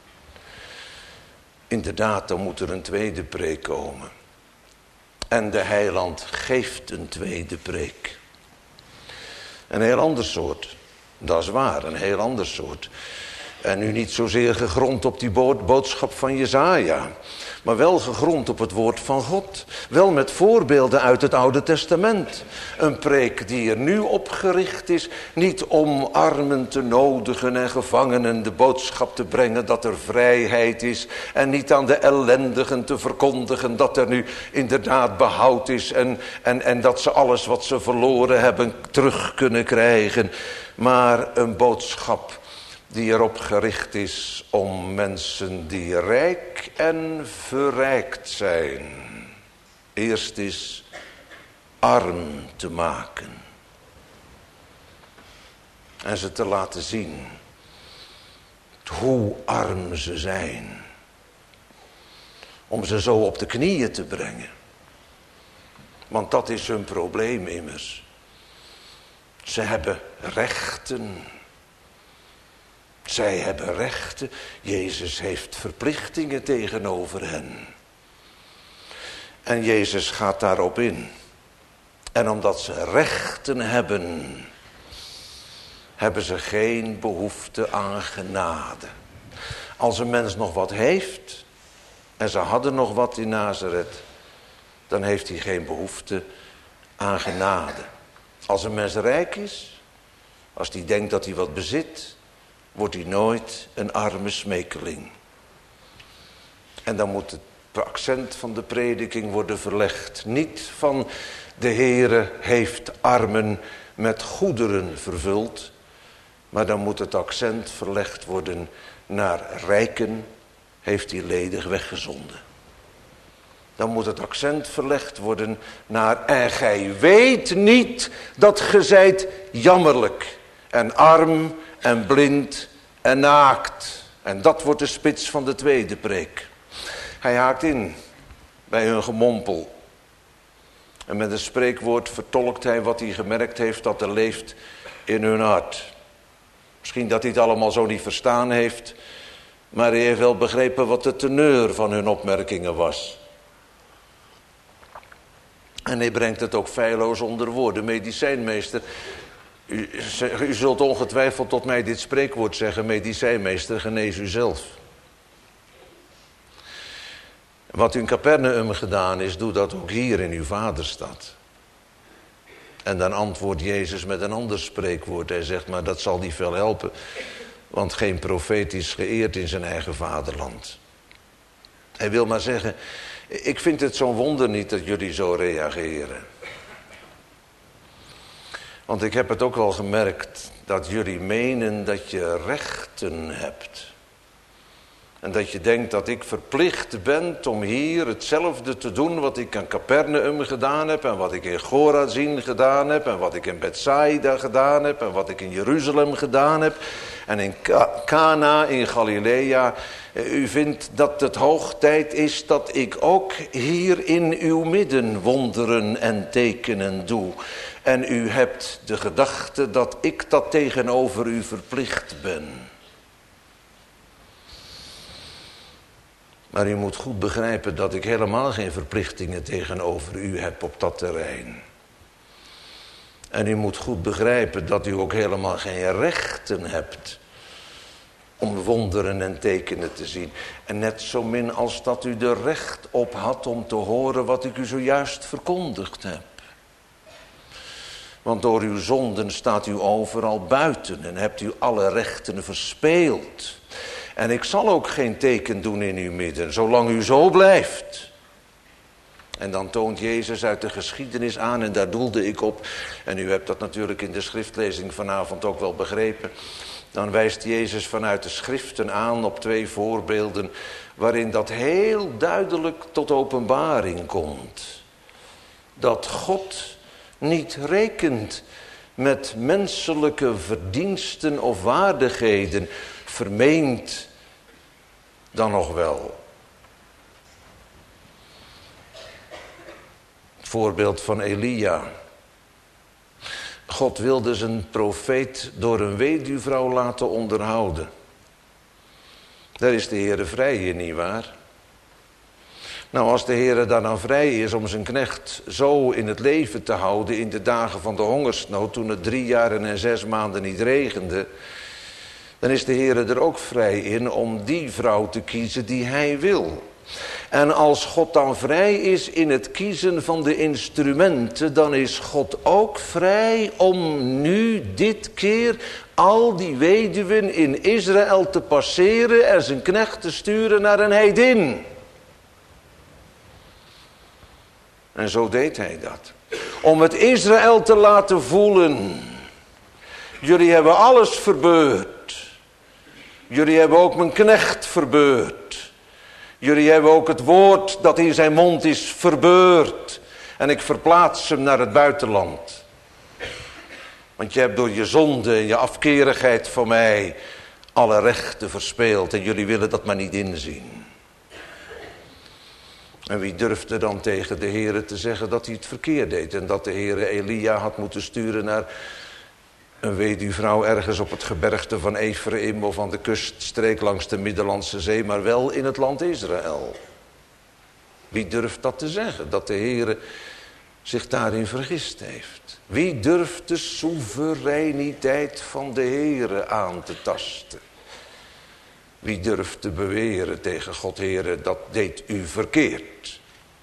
Inderdaad, dan moet er een tweede preek komen. En de heiland geeft een tweede preek. Een heel ander soort. Dat is waar, een heel ander soort. En nu niet zozeer gegrond op die boodschap van Jesaja, maar wel gegrond op het woord van God. Wel met voorbeelden uit het Oude Testament. Een preek die er nu op gericht is, niet om armen te nodigen en gevangenen de boodschap te brengen dat er vrijheid is. En niet aan de ellendigen te verkondigen dat er nu inderdaad behoud is. En, en, en dat ze alles wat ze verloren hebben terug kunnen krijgen. Maar een boodschap die erop gericht is om mensen die rijk en verrijkt zijn, eerst is arm te maken. En ze te laten zien hoe arm ze zijn. Om ze zo op de knieën te brengen. Want dat is hun probleem immers. Ze hebben rechten. Zij hebben rechten. Jezus heeft verplichtingen tegenover hen. En Jezus gaat daarop in. En omdat ze rechten hebben, hebben ze geen behoefte aan genade. Als een mens nog wat heeft, en ze hadden nog wat in Nazareth, dan heeft hij geen behoefte aan genade. Als een mens rijk is, als hij denkt dat hij wat bezit, wordt hij nooit een arme smeekeling. En dan moet het accent van de prediking worden verlegd. Niet van de Heere heeft armen met goederen vervuld, maar dan moet het accent verlegd worden naar rijken heeft hij ledig weggezonden. Dan moet het accent verlegd worden naar en gij weet niet dat ge zijt jammerlijk en arm en blind en naakt. En dat wordt de spits van de tweede preek. Hij haakt in bij hun gemompel. En met een spreekwoord vertolkt hij wat hij gemerkt heeft dat er leeft in hun hart. Misschien dat hij het allemaal zo niet verstaan heeft, maar hij heeft wel begrepen wat de teneur van hun opmerkingen was. En hij brengt het ook feilloos onder woorden. Medicijnmeester, u, u zult ongetwijfeld tot mij dit spreekwoord zeggen, medicijnmeester, genees u zelf. Wat u in Capernaum gedaan is, doe dat ook hier in uw vaderstad. En dan antwoordt Jezus met een ander spreekwoord. Hij zegt, maar dat zal niet veel helpen, want geen profeet is geëerd in zijn eigen vaderland. Hij wil maar zeggen, ik vind het zo'n wonder niet dat jullie zo reageren. Want ik heb het ook wel gemerkt dat jullie menen dat je rechten hebt. En dat je denkt dat ik verplicht ben om hier hetzelfde te doen wat ik in Capernaum gedaan heb. En wat ik in Chorazin gedaan heb. En wat ik in Bethsaida gedaan heb. En wat ik in Jeruzalem gedaan heb. En in Cana in Galilea. U vindt dat het hoog tijd is dat ik ook hier in uw midden wonderen en tekenen doe. En u hebt de gedachte dat ik dat tegenover u verplicht ben. Maar u moet goed begrijpen dat ik helemaal geen verplichtingen tegenover u heb op dat terrein. En u moet goed begrijpen dat u ook helemaal geen rechten hebt om wonderen en tekenen te zien. En net zo min als dat u er recht op had om te horen wat ik u zojuist verkondigd heb. Want door uw zonden staat u overal buiten en hebt u alle rechten verspeeld. En ik zal ook geen teken doen in uw midden, zolang u zo blijft. En dan toont Jezus uit de geschiedenis aan, en daar doelde ik op. En u hebt dat natuurlijk in de schriftlezing vanavond ook wel begrepen. Dan wijst Jezus vanuit de schriften aan op twee voorbeelden, waarin dat heel duidelijk tot openbaring komt. Dat God niet rekent met menselijke verdiensten of waardigheden, vermeend dan nog wel. Het voorbeeld van Elia. God wilde zijn profeet door een weduwvrouw laten onderhouden. Daar is de Heere vrij in, nietwaar? Nou, als de Heere daar dan vrij is om zijn knecht zo in het leven te houden in de dagen van de hongersnood, toen het drie jaren en zes maanden niet regende, dan is de Heere er ook vrij in om die vrouw te kiezen die hij wil. En als God dan vrij is in het kiezen van de instrumenten, dan is God ook vrij om nu dit keer al die weduwen in Israël te passeren en zijn knecht te sturen naar een heidin. En zo deed hij dat. Om het Israël te laten voelen. Jullie hebben alles verbeurd. Jullie hebben ook mijn knecht verbeurd. Jullie hebben ook het woord dat in zijn mond is verbeurd. En ik verplaats hem naar het buitenland. Want je hebt door je zonde en je afkerigheid van mij alle rechten verspeeld. En jullie willen dat maar niet inzien. En wie durfde dan tegen de Heere te zeggen dat hij het verkeerd deed. En dat de Heere Elia had moeten sturen naar een weduwvrouw ergens op het gebergte van Ephraim of aan de kuststreek langs de Middellandse Zee, maar wel in het land Israël. Wie durft dat te zeggen, dat de Heere zich daarin vergist heeft? Wie durft de soevereiniteit van de Heere aan te tasten? Wie durft te beweren tegen God, Heere, dat deed u verkeerd.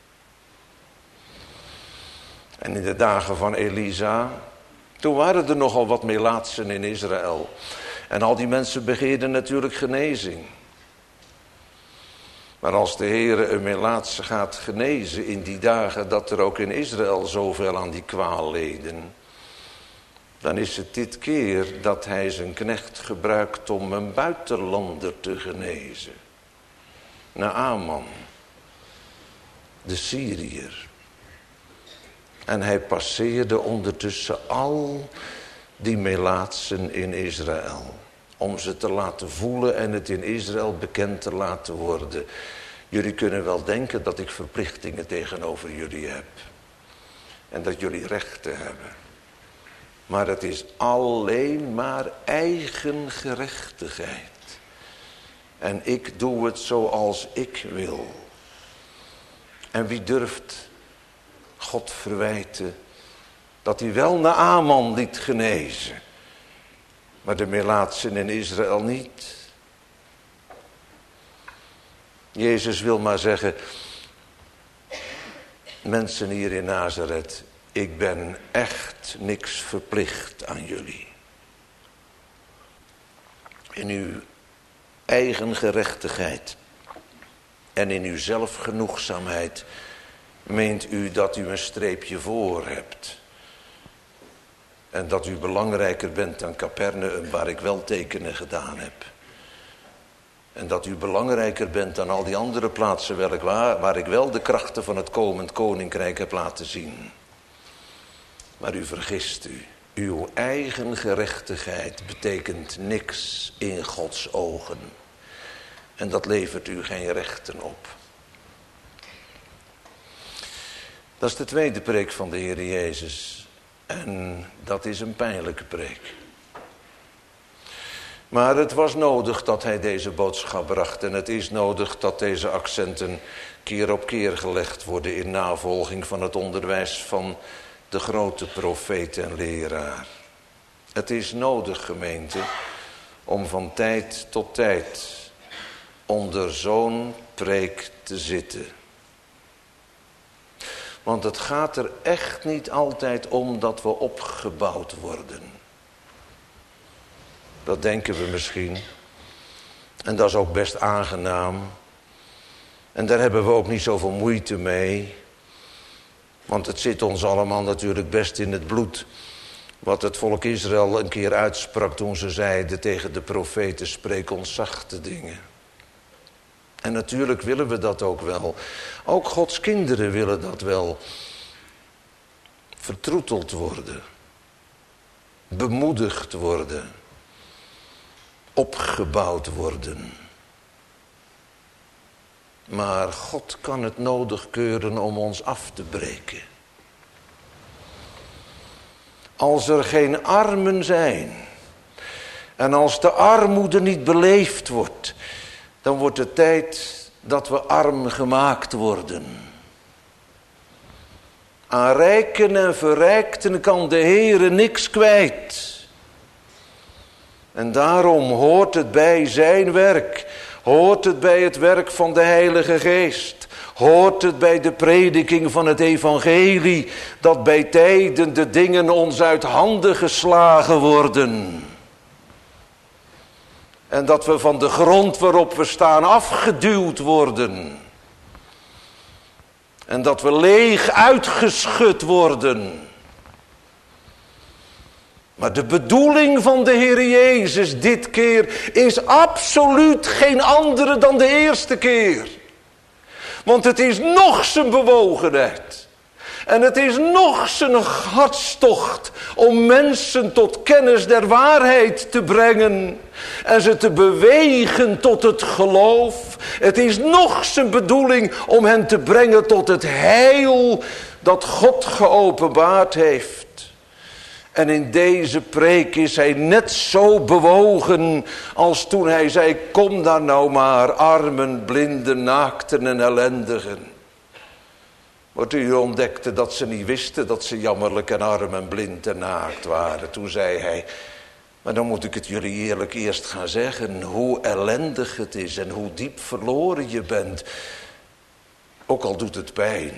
En in de dagen van Elisa, toen waren er nogal wat melaatsen in Israël. En al die mensen begeerden natuurlijk genezing. Maar als de Heere een melaatse gaat genezen in die dagen dat er ook in Israël zoveel aan die kwaal leden, dan is het dit keer dat hij zijn knecht gebruikt om een buitenlander te genezen. Naaman, de Syriër. En hij passeerde ondertussen al die melaatsen in Israël. Om ze te laten voelen en het in Israël bekend te laten worden. Jullie kunnen wel denken dat ik verplichtingen tegenover jullie heb. En dat jullie rechten hebben. Maar het is alleen maar eigen gerechtigheid. En ik doe het zoals ik wil. En wie durft God verwijten dat hij wel Naaman liet genezen, maar de melaatsen in Israël niet? Jezus wil maar zeggen, mensen hier in Nazareth, ik ben echt niks verplicht aan jullie. In uw eigen gerechtigheid en in uw zelfgenoegzaamheid meent u dat u een streepje voor hebt. En dat u belangrijker bent dan Capernaum, waar ik wel tekenen gedaan heb. En dat u belangrijker bent dan al die andere plaatsen waar, waar ik wel de krachten van het komend koninkrijk heb laten zien. Maar u vergist u. Uw eigen gerechtigheid betekent niks in Gods ogen. En dat levert u geen rechten op. Dat is de tweede preek van de Heer Jezus. En dat is een pijnlijke preek. Maar het was nodig dat hij deze boodschap bracht. En het is nodig dat deze accenten keer op keer gelegd worden in navolging van het onderwijs van de grote profeet en leraar. Het is nodig, gemeente, om van tijd tot tijd onder zo'n preek te zitten. Want het gaat er echt niet altijd om dat we opgebouwd worden. Dat denken we misschien. En dat is ook best aangenaam. En daar hebben we ook niet zoveel moeite mee. Want het zit ons allemaal natuurlijk best in het bloed. Wat het volk Israël een keer uitsprak toen ze zeiden tegen de profeten, spreek ons zachte dingen. En natuurlijk willen we dat ook wel. Ook Gods kinderen willen dat wel. Vertroeteld worden. Bemoedigd worden. Opgebouwd worden. Maar God kan het nodig keuren om ons af te breken. Als er geen armen zijn. En als de armoede niet beleefd wordt. Dan wordt het tijd dat we arm gemaakt worden. Aan rijken en verrijkten kan de Heere niks kwijt. En daarom hoort het bij zijn werk. Hoort het bij het werk van de Heilige Geest. Hoort het bij de prediking van het evangelie. Dat bij tijden de dingen ons uit handen geslagen worden. En dat we van de grond waarop we staan afgeduwd worden. En dat we leeg uitgeschud worden. Maar de bedoeling van de Heer Jezus dit keer is absoluut geen andere dan de eerste keer. Want het is nog zijn bewogenheid. En het is nog zijn hartstocht om mensen tot kennis der waarheid te brengen. En ze te bewegen tot het geloof. Het is nog zijn bedoeling om hen te brengen tot het heil dat God geopenbaard heeft. En in deze preek is hij net zo bewogen als toen hij zei, kom daar nou maar, armen, blinden, naakten en ellendigen. Want u ontdekte dat ze niet wisten dat ze jammerlijk en arm en blind en naakt waren. Toen zei hij, Maar dan moet ik het jullie eerlijk eerst gaan zeggen, hoe ellendig het is en hoe diep verloren je bent. Ook al doet het pijn.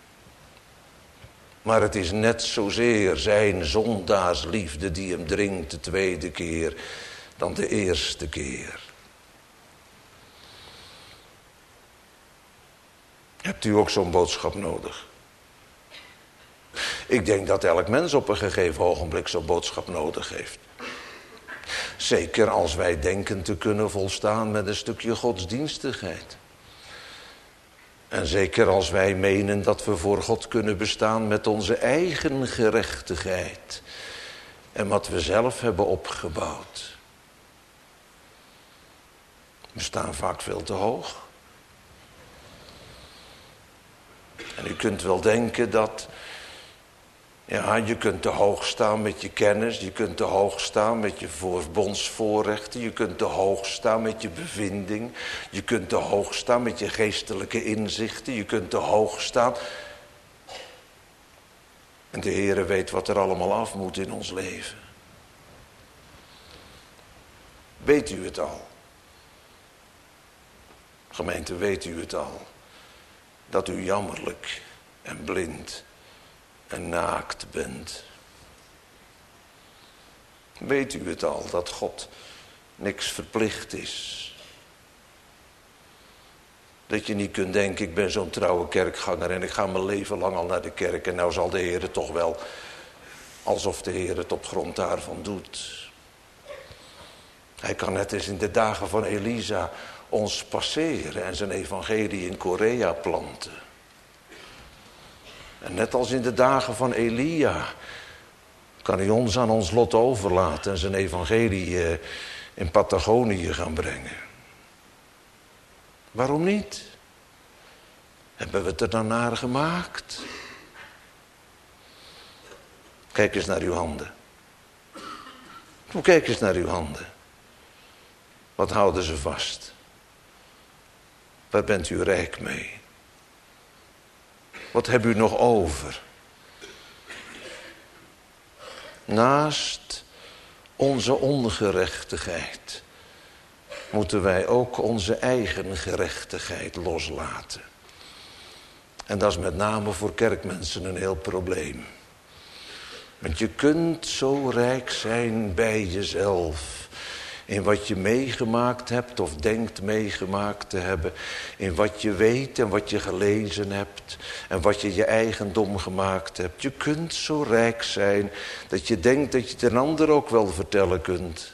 Maar het is net zozeer zijn zondaarsliefde die hem dringt de tweede keer dan de eerste keer. Hebt u ook zo'n boodschap nodig? Ik denk dat elk mens op een gegeven ogenblik zo'n boodschap nodig heeft. Zeker als wij denken te kunnen volstaan met een stukje godsdienstigheid. En zeker als wij menen dat we voor God kunnen bestaan met onze eigen gerechtigheid. En wat we zelf hebben opgebouwd. We staan vaak veel te hoog. En u kunt wel denken dat... Ja, je kunt te hoog staan met je kennis. Je kunt te hoog staan met je verbondsvoorrechten. Je kunt te hoog staan met je bevinding. Je kunt te hoog staan met je geestelijke inzichten. Je kunt te hoog staan. En de Heere weet wat er allemaal af moet in ons leven. Weet u het al? Gemeente, weet u het al? Dat u jammerlijk en blind en naakt bent. Weet u het al, dat God niks verplicht is? Dat je niet kunt denken, ik ben zo'n trouwe kerkganger en ik ga mijn leven lang al naar de kerk en nou zal de Heer het toch wel, alsof de Heer het op grond daarvan doet. Hij kan net als in de dagen van Elisa ons passeren en zijn evangelie in Korea planten. En net als in de dagen van Elia kan hij ons aan ons lot overlaten en zijn evangelie in Patagonië gaan brengen. Waarom niet? Hebben we het er dan naar gemaakt? Kijk eens naar uw handen. Kijk eens naar uw handen. Wat houden ze vast? Waar bent u rijk mee? Wat hebt u nog over? Naast onze ongerechtigheid moeten wij ook onze eigen gerechtigheid loslaten. En dat is met name voor kerkmensen een heel probleem. Want je kunt zo rijk zijn bij jezelf. In wat je meegemaakt hebt of denkt meegemaakt te hebben. In wat je weet en wat je gelezen hebt. En wat je je eigendom gemaakt hebt. Je kunt zo rijk zijn dat je denkt dat je het een ander ook wel vertellen kunt.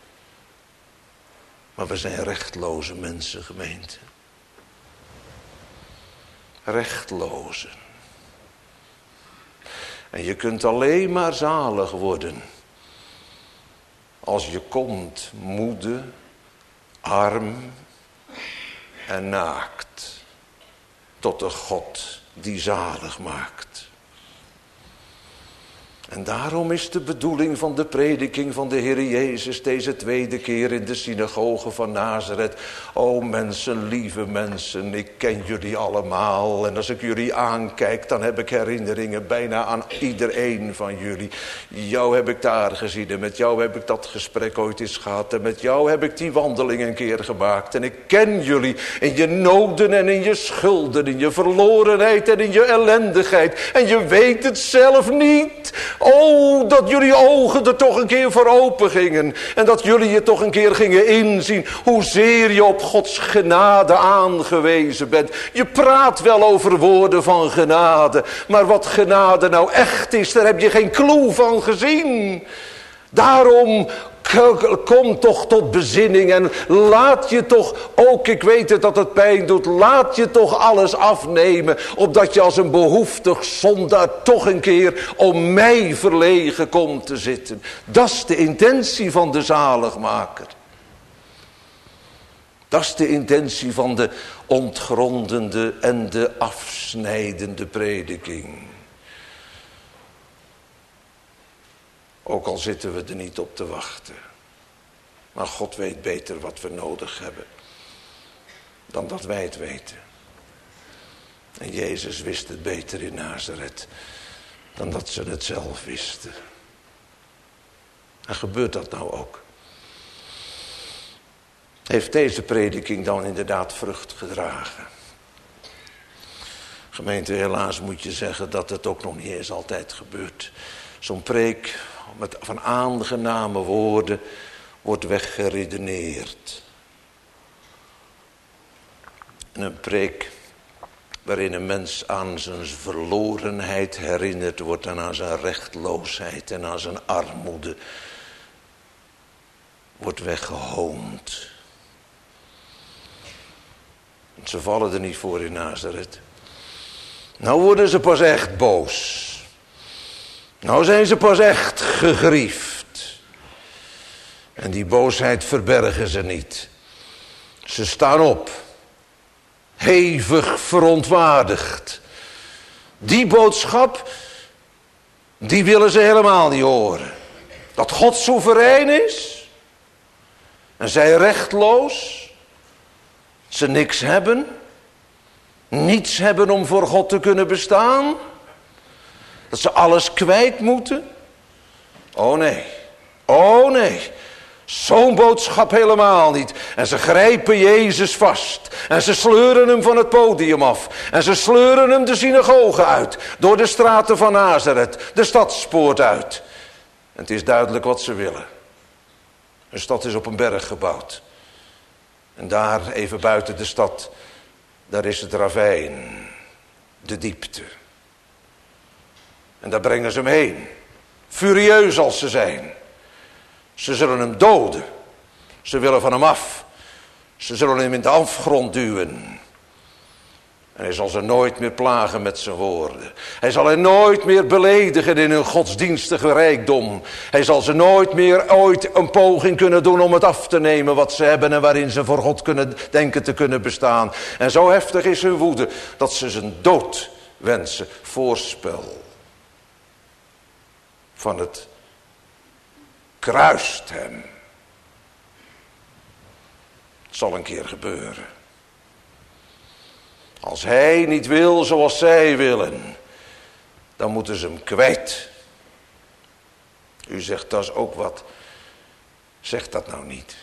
Maar we zijn rechtloze mensen, gemeente. Rechtlozen. En je kunt alleen maar zalig worden als je komt moede, arm en naakt tot de God die zalig maakt. En daarom is de bedoeling van de prediking van de Heer Jezus deze tweede keer in de synagoge van Nazareth. O mensen, lieve mensen, ik ken jullie allemaal. En als ik jullie aankijk, dan heb ik herinneringen bijna aan iedereen van jullie. Jou heb ik daar gezien en met jou heb ik dat gesprek ooit eens gehad. En met jou heb ik die wandeling een keer gemaakt. En ik ken jullie in je noden en in je schulden, in je verlorenheid en in je ellendigheid. En je weet het zelf niet. Oh, dat jullie ogen er toch een keer voor open gingen. En dat jullie je toch een keer gingen inzien. Hoezeer je op Gods genade aangewezen bent. Je praat wel over woorden van genade. Maar wat genade nou echt is, daar heb je geen clue van gezien. Daarom... Kom toch tot bezinning en laat je toch, ook ik weet het dat het pijn doet, laat je toch alles afnemen, opdat je als een behoeftig zondaar toch een keer om mij verlegen komt te zitten. Dat is de intentie van de zaligmaker. Dat is de intentie van de ontgrondende en de afsnijdende prediking. Ook al zitten we er niet op te wachten. Maar God weet beter wat we nodig hebben. Dan dat wij het weten. En Jezus wist het beter in Nazareth. Dan dat ze het zelf wisten. En gebeurt dat nou ook? Heeft deze prediking dan inderdaad vrucht gedragen? Gemeente, helaas moet je zeggen dat het ook nog niet eens altijd gebeurt. Zo'n preek met van aangename woorden wordt weggeredeneerd. En een preek waarin een mens aan zijn verlorenheid herinnerd wordt en aan zijn rechtloosheid en aan zijn armoede, wordt weggehoond. Ze vallen er niet voor in Nazareth. Nou worden ze pas echt boos. Nou zijn ze pas echt gegriefd. En die boosheid verbergen ze niet. Ze staan op. Hevig verontwaardigd. Die boodschap, die willen ze helemaal niet horen. Dat God soeverein is. En zij rechtloos. Ze niks hebben. Niets hebben om voor God te kunnen bestaan. Dat ze alles kwijt moeten. Oh nee. Oh nee. Zo'n boodschap helemaal niet. En ze grijpen Jezus vast. En ze sleuren hem van het podium af. En ze sleuren hem de synagoge uit. Door de straten van Nazareth. De stadspoort uit. En het is duidelijk wat ze willen. Een stad is op een berg gebouwd. En daar, even buiten de stad, daar is het ravijn. De diepte. En daar brengen ze hem heen. Furieus als ze zijn. Ze zullen hem doden. Ze willen van hem af. Ze zullen hem in de afgrond duwen. En hij zal ze nooit meer plagen met zijn woorden. Hij zal hen nooit meer beledigen in hun godsdienstige rijkdom. Hij zal ze nooit meer ooit een poging kunnen doen om het af te nemen wat ze hebben en waarin ze voor God kunnen denken te kunnen bestaan. En zo heftig is hun woede dat ze zijn dood wensen. Voorspel van het kruist hem. Het zal een keer gebeuren. Als hij niet wil zoals zij willen, dan moeten ze hem kwijt. U zegt, dat is ook wat. Zeg dat nou niet.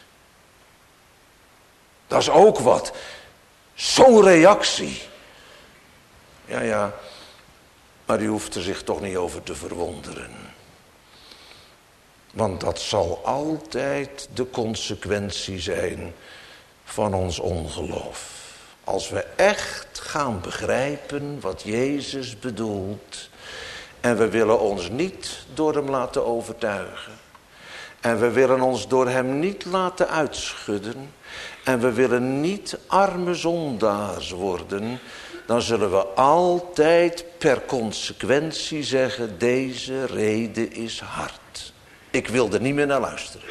Dat is ook wat. Zo'n reactie. Ja, ja. Maar u hoeft er zich toch niet over te verwonderen. Want dat zal altijd de consequentie zijn van ons ongeloof. Als we echt gaan begrijpen wat Jezus bedoelt. En we willen ons niet door hem laten overtuigen. En we willen ons door hem niet laten uitschudden. En we willen niet arme zondaars worden. Dan zullen we altijd per consequentie zeggen, deze rede is hard. Ik wil er niet meer naar luisteren.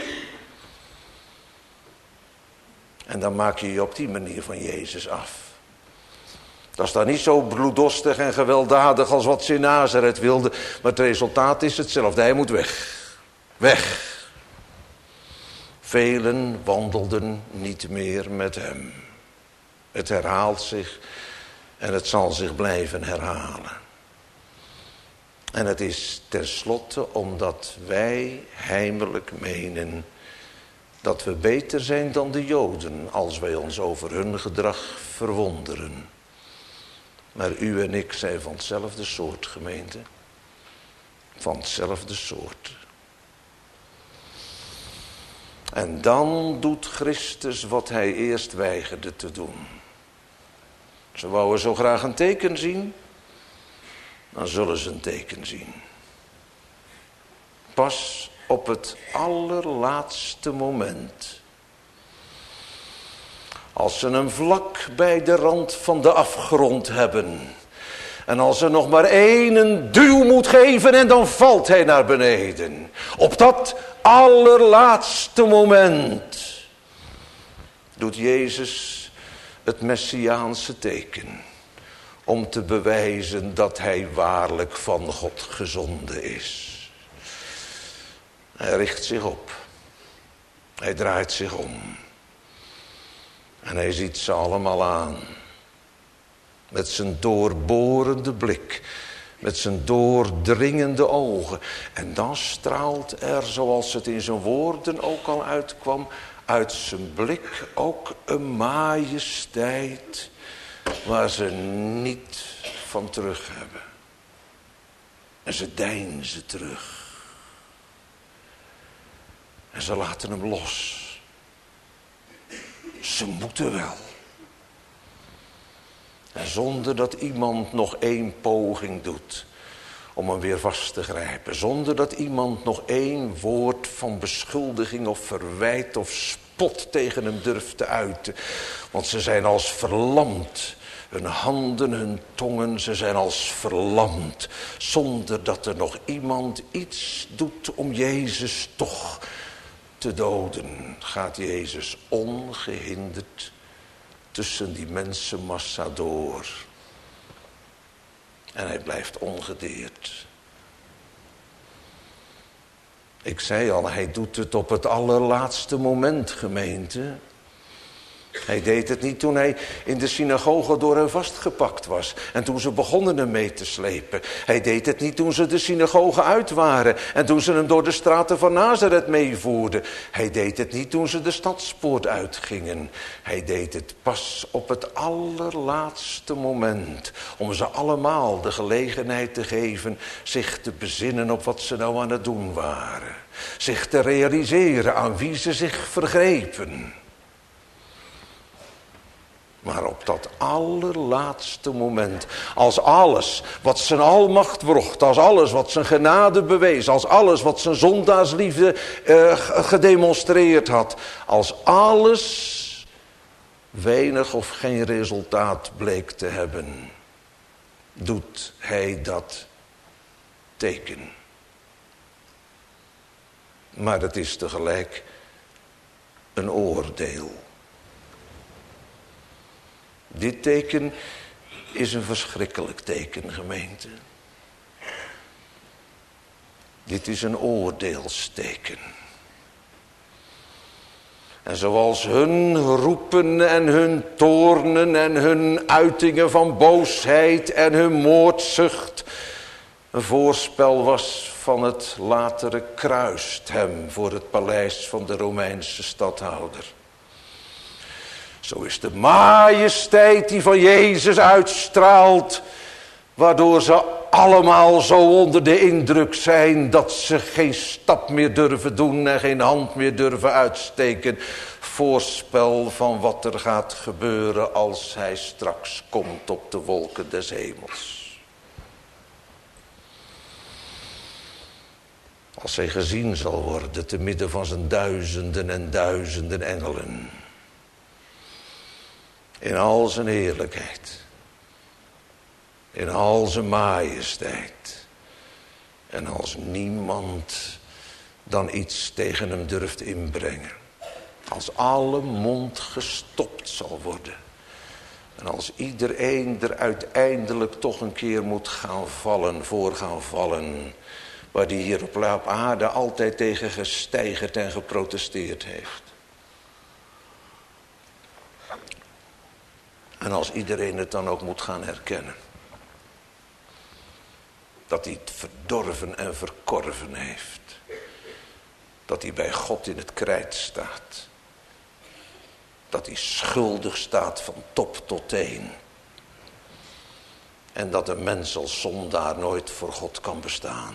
En dan maak je je op die manier van Jezus af. Dat is dan niet zo bloeddorstig en gewelddadig als wat ze in Nazareth wilden. Maar het resultaat is hetzelfde. Hij moet weg. Weg. Velen wandelden niet meer met hem. Het herhaalt zich en het zal zich blijven herhalen. En het is tenslotte omdat wij heimelijk menen dat we beter zijn dan de Joden als wij ons over hun gedrag verwonderen. Maar u en ik zijn van hetzelfde soort, gemeente. Van hetzelfde soort. En dan doet Christus wat hij eerst weigerde te doen. Ze wouden zo graag een teken zien. Dan zullen ze een teken zien. Pas op het allerlaatste moment. Als ze hem vlak bij de rand van de afgrond hebben. En als er nog maar één een duw moet geven en dan valt hij naar beneden. Op dat allerlaatste moment doet Jezus het messiaanse teken. Om te bewijzen dat hij waarlijk van God gezonden is. Hij richt zich op. Hij draait zich om. En hij ziet ze allemaal aan. Met zijn doorborende blik. Met zijn doordringende ogen. En dan straalt er, zoals het in zijn woorden ook al uitkwam, uit zijn blik ook een majesteit waar ze niet van terug hebben. En ze deinzen terug. En ze laten hem los. Ze moeten wel. En zonder dat iemand nog één poging doet om hem weer vast te grijpen. Zonder dat iemand nog één woord van beschuldiging of verwijt of spot tegen hem durft te uiten. Want ze zijn als verlamd. Hun handen, hun tongen, ze zijn als verlamd. Zonder dat er nog iemand iets doet om Jezus toch te doden. Gaat Jezus ongehinderd tussen die mensenmassa door. En hij blijft ongedeerd. Ik zei al, hij doet het op het allerlaatste moment, gemeente. Hij deed het niet toen hij in de synagoge door hen vastgepakt was. En toen ze begonnen hem mee te slepen. Hij deed het niet toen ze de synagoge uit waren. En toen ze hem door de straten van Nazareth meevoerden. Hij deed het niet toen ze de stadspoort uitgingen. Hij deed het pas op het allerlaatste moment. Om ze allemaal de gelegenheid te geven zich te bezinnen op wat ze nou aan het doen waren. Zich te realiseren aan wie ze zich vergrepen. Maar op dat allerlaatste moment, als alles wat zijn almacht wrocht, als alles wat zijn genade bewees, als alles wat zijn zondaarsliefde uh, gedemonstreerd had, als alles weinig of geen resultaat bleek te hebben, doet hij dat teken. Maar het is tegelijk een oordeel. Dit teken is een verschrikkelijk teken, gemeente. Dit is een oordeelsteken. En zoals hun roepen en hun toornen en hun uitingen van boosheid en hun moordzucht een voorspel was van het latere kruist hem voor het paleis van de Romeinse stadhouder. Zo is de majesteit die van Jezus uitstraalt, waardoor ze allemaal zo onder de indruk zijn dat ze geen stap meer durven doen en geen hand meer durven uitsteken. Voorspel van wat er gaat gebeuren als hij straks komt op de wolken des hemels. Als hij gezien zal worden te midden van zijn duizenden en duizenden engelen. In al zijn heerlijkheid. In al zijn majesteit. En als niemand dan iets tegen hem durft inbrengen. Als alle mond gestopt zal worden. En als iedereen er uiteindelijk toch een keer moet gaan vallen, voor gaan vallen. Waar die hier op aarde altijd tegen gesteigerd en geprotesteerd heeft. En als iedereen het dan ook moet gaan herkennen. Dat hij het verdorven en verkorven heeft. Dat hij bij God in het krijt staat. Dat hij schuldig staat van top tot teen. En dat een mens als zondaar nooit voor God kan bestaan.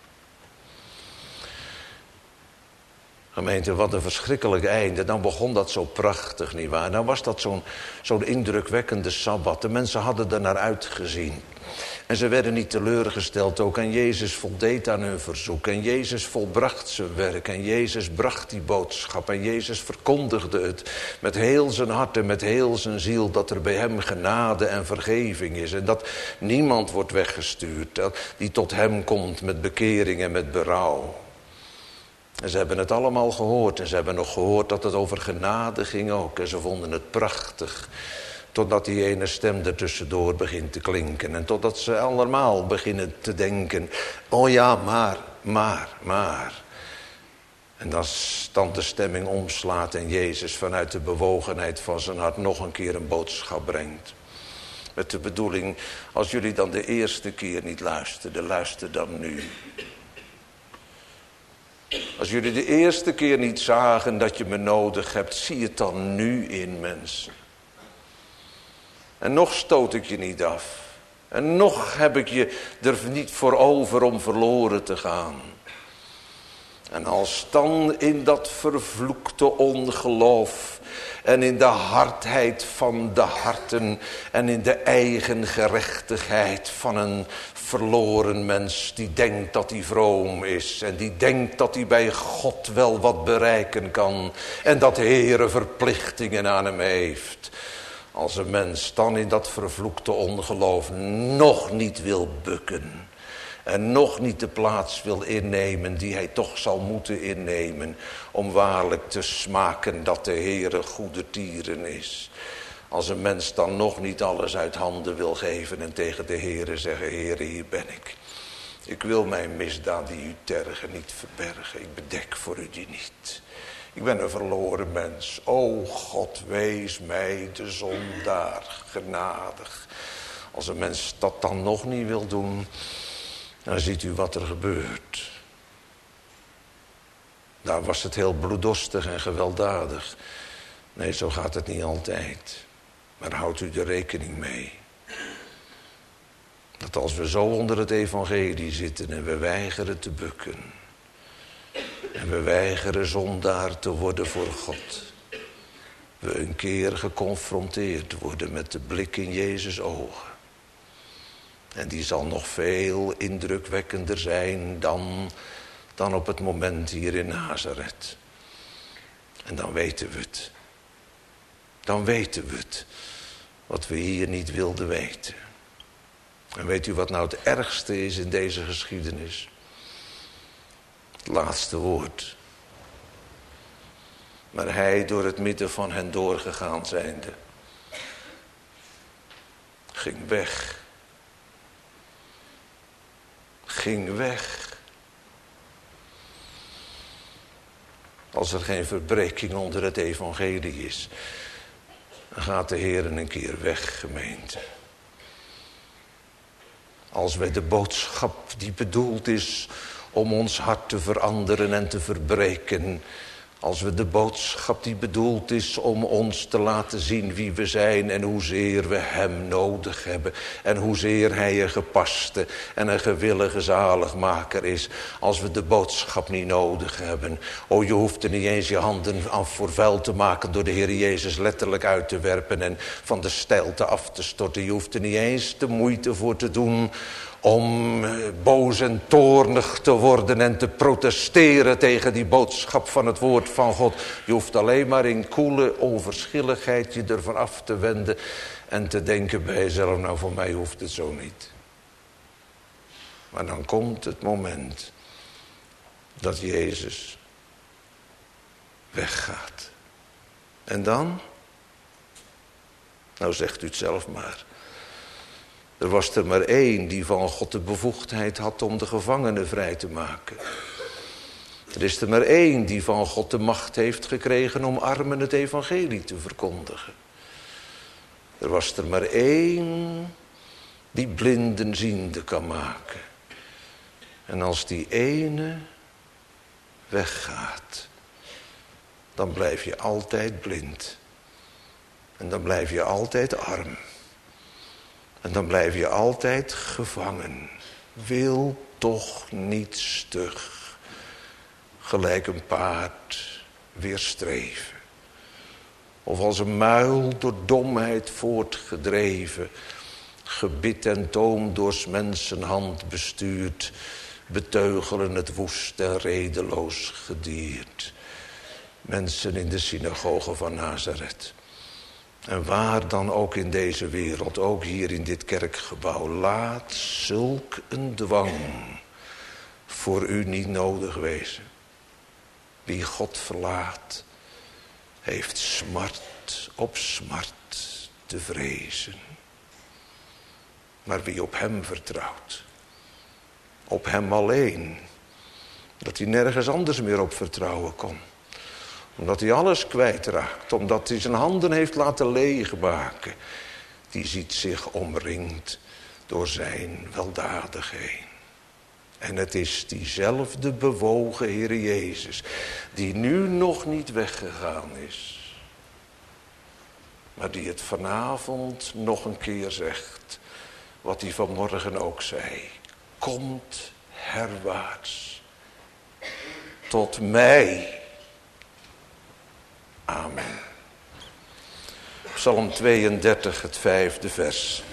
Gemeente, wat een verschrikkelijk einde. Dan begon dat zo prachtig, nietwaar? Dan was dat zo'n zo'n indrukwekkende Sabbat. De mensen hadden er naar uitgezien. En ze werden niet teleurgesteld ook. En Jezus voldeed aan hun verzoek. En Jezus volbracht zijn werk. En Jezus bracht die boodschap. En Jezus verkondigde het met heel zijn hart en met heel zijn ziel. Dat er bij hem genade en vergeving is. En dat niemand wordt weggestuurd. Die tot hem komt met bekering en met berouw. En ze hebben het allemaal gehoord. En ze hebben nog gehoord dat het over genade ging ook. En ze vonden het prachtig. Totdat die ene stem er tussendoor begint te klinken. En totdat ze allemaal beginnen te denken. Oh ja, maar, maar, maar. En als dan de stemming omslaat en Jezus vanuit de bewogenheid van zijn hart nog een keer een boodschap brengt. Met de bedoeling, als jullie dan de eerste keer niet luisterden, luister dan nu. Als jullie de eerste keer niet zagen dat je me nodig hebt, zie het dan nu in, mensen. En nog stoot ik je niet af. En nog heb ik je er niet voor over om verloren te gaan. En als dan in dat vervloekte ongeloof en in de hardheid van de harten en in de eigen gerechtigheid van een verloren mens die denkt dat hij vroom is en die denkt dat hij bij God wel wat bereiken kan en dat de Heere verplichtingen aan hem heeft. Als een mens dan in dat vervloekte ongeloof nog niet wil bukken en nog niet de plaats wil innemen die hij toch zal moeten innemen om waarlijk te smaken dat de Heere goede tieren is. Als een mens dan nog niet alles uit handen wil geven en tegen de Heere zeggen, Heere, hier ben ik. Ik wil mijn misdaad die u tergen niet verbergen. Ik bedek voor u die niet. Ik ben een verloren mens. O God, wees mij de zondaar genadig. Als een mens dat dan nog niet wil doen, dan ziet u wat er gebeurt. Daar was het heel bloeddorstig en gewelddadig. Nee, zo gaat het niet altijd. Maar houdt u er rekening mee. Dat als we zo onder het evangelie zitten en we weigeren te bukken. En we weigeren zondaar te worden voor God. We een keer geconfronteerd worden met de blik in Jezus' ogen. En die zal nog veel indrukwekkender zijn dan, dan op het moment hier in Nazareth. En dan weten we het. Dan weten we het. Wat we hier niet wilden weten. En weet u wat nou het ergste is in deze geschiedenis? Het laatste woord. Maar hij door het midden van hen doorgegaan zijnde, ging weg. Ging weg. Als er geen verbreking onder het evangelie is, dan gaat de Heer een keer weg, gemeente. Als wij de boodschap die bedoeld is om ons hart te veranderen en te verbreken, als we de boodschap die bedoeld is om ons te laten zien wie we zijn en hoezeer we hem nodig hebben en hoezeer hij een gepaste en een gewillige zaligmaker is, als we de boodschap niet nodig hebben. Oh, je hoeft er niet eens je handen aan voor vuil te maken door de Heer Jezus letterlijk uit te werpen en van de steilte af te storten. Je hoeft er niet eens de moeite voor te doen om boos en toornig te worden en te protesteren tegen die boodschap van het woord van God. Je hoeft alleen maar in koele onverschilligheid je ervan af te wenden en te denken bij jezelf, nou voor mij hoeft het zo niet. Maar dan komt het moment dat Jezus weggaat. En dan? Nou zegt u het zelf maar. Er was er maar één die van God de bevoegdheid had om de gevangenen vrij te maken. Er is er maar één die van God de macht heeft gekregen om armen het evangelie te verkondigen. Er was er maar één die blinden ziende kan maken. En als die ene weggaat, dan blijf je altijd blind. En dan blijf je altijd arm. En dan blijf je altijd gevangen. Wil toch niet stug, gelijk een paard weerstreven. Of als een muil door domheid voortgedreven, gebit en toom door 's mensen hand bestuurd, beteugelen het woest en redeloos gedierd. Mensen in de synagoge van Nazareth. En waar dan ook in deze wereld, ook hier in dit kerkgebouw, laat zulk een dwang voor u niet nodig wezen. Wie God verlaat, heeft smart op smart te vrezen. Maar wie op hem vertrouwt, op hem alleen, dat hij nergens anders meer op vertrouwen kon. Omdat hij alles kwijtraakt, omdat hij zijn handen heeft laten leegmaken. die ziet zich omringd door zijn weldadigheden. En het is diezelfde bewogen Heer Jezus, die nu nog niet weggegaan is. Maar die het vanavond nog een keer zegt, wat hij vanmorgen ook zei. Komt herwaarts tot mij. Amen. Psalm tweeëndertig, het vijfde vers.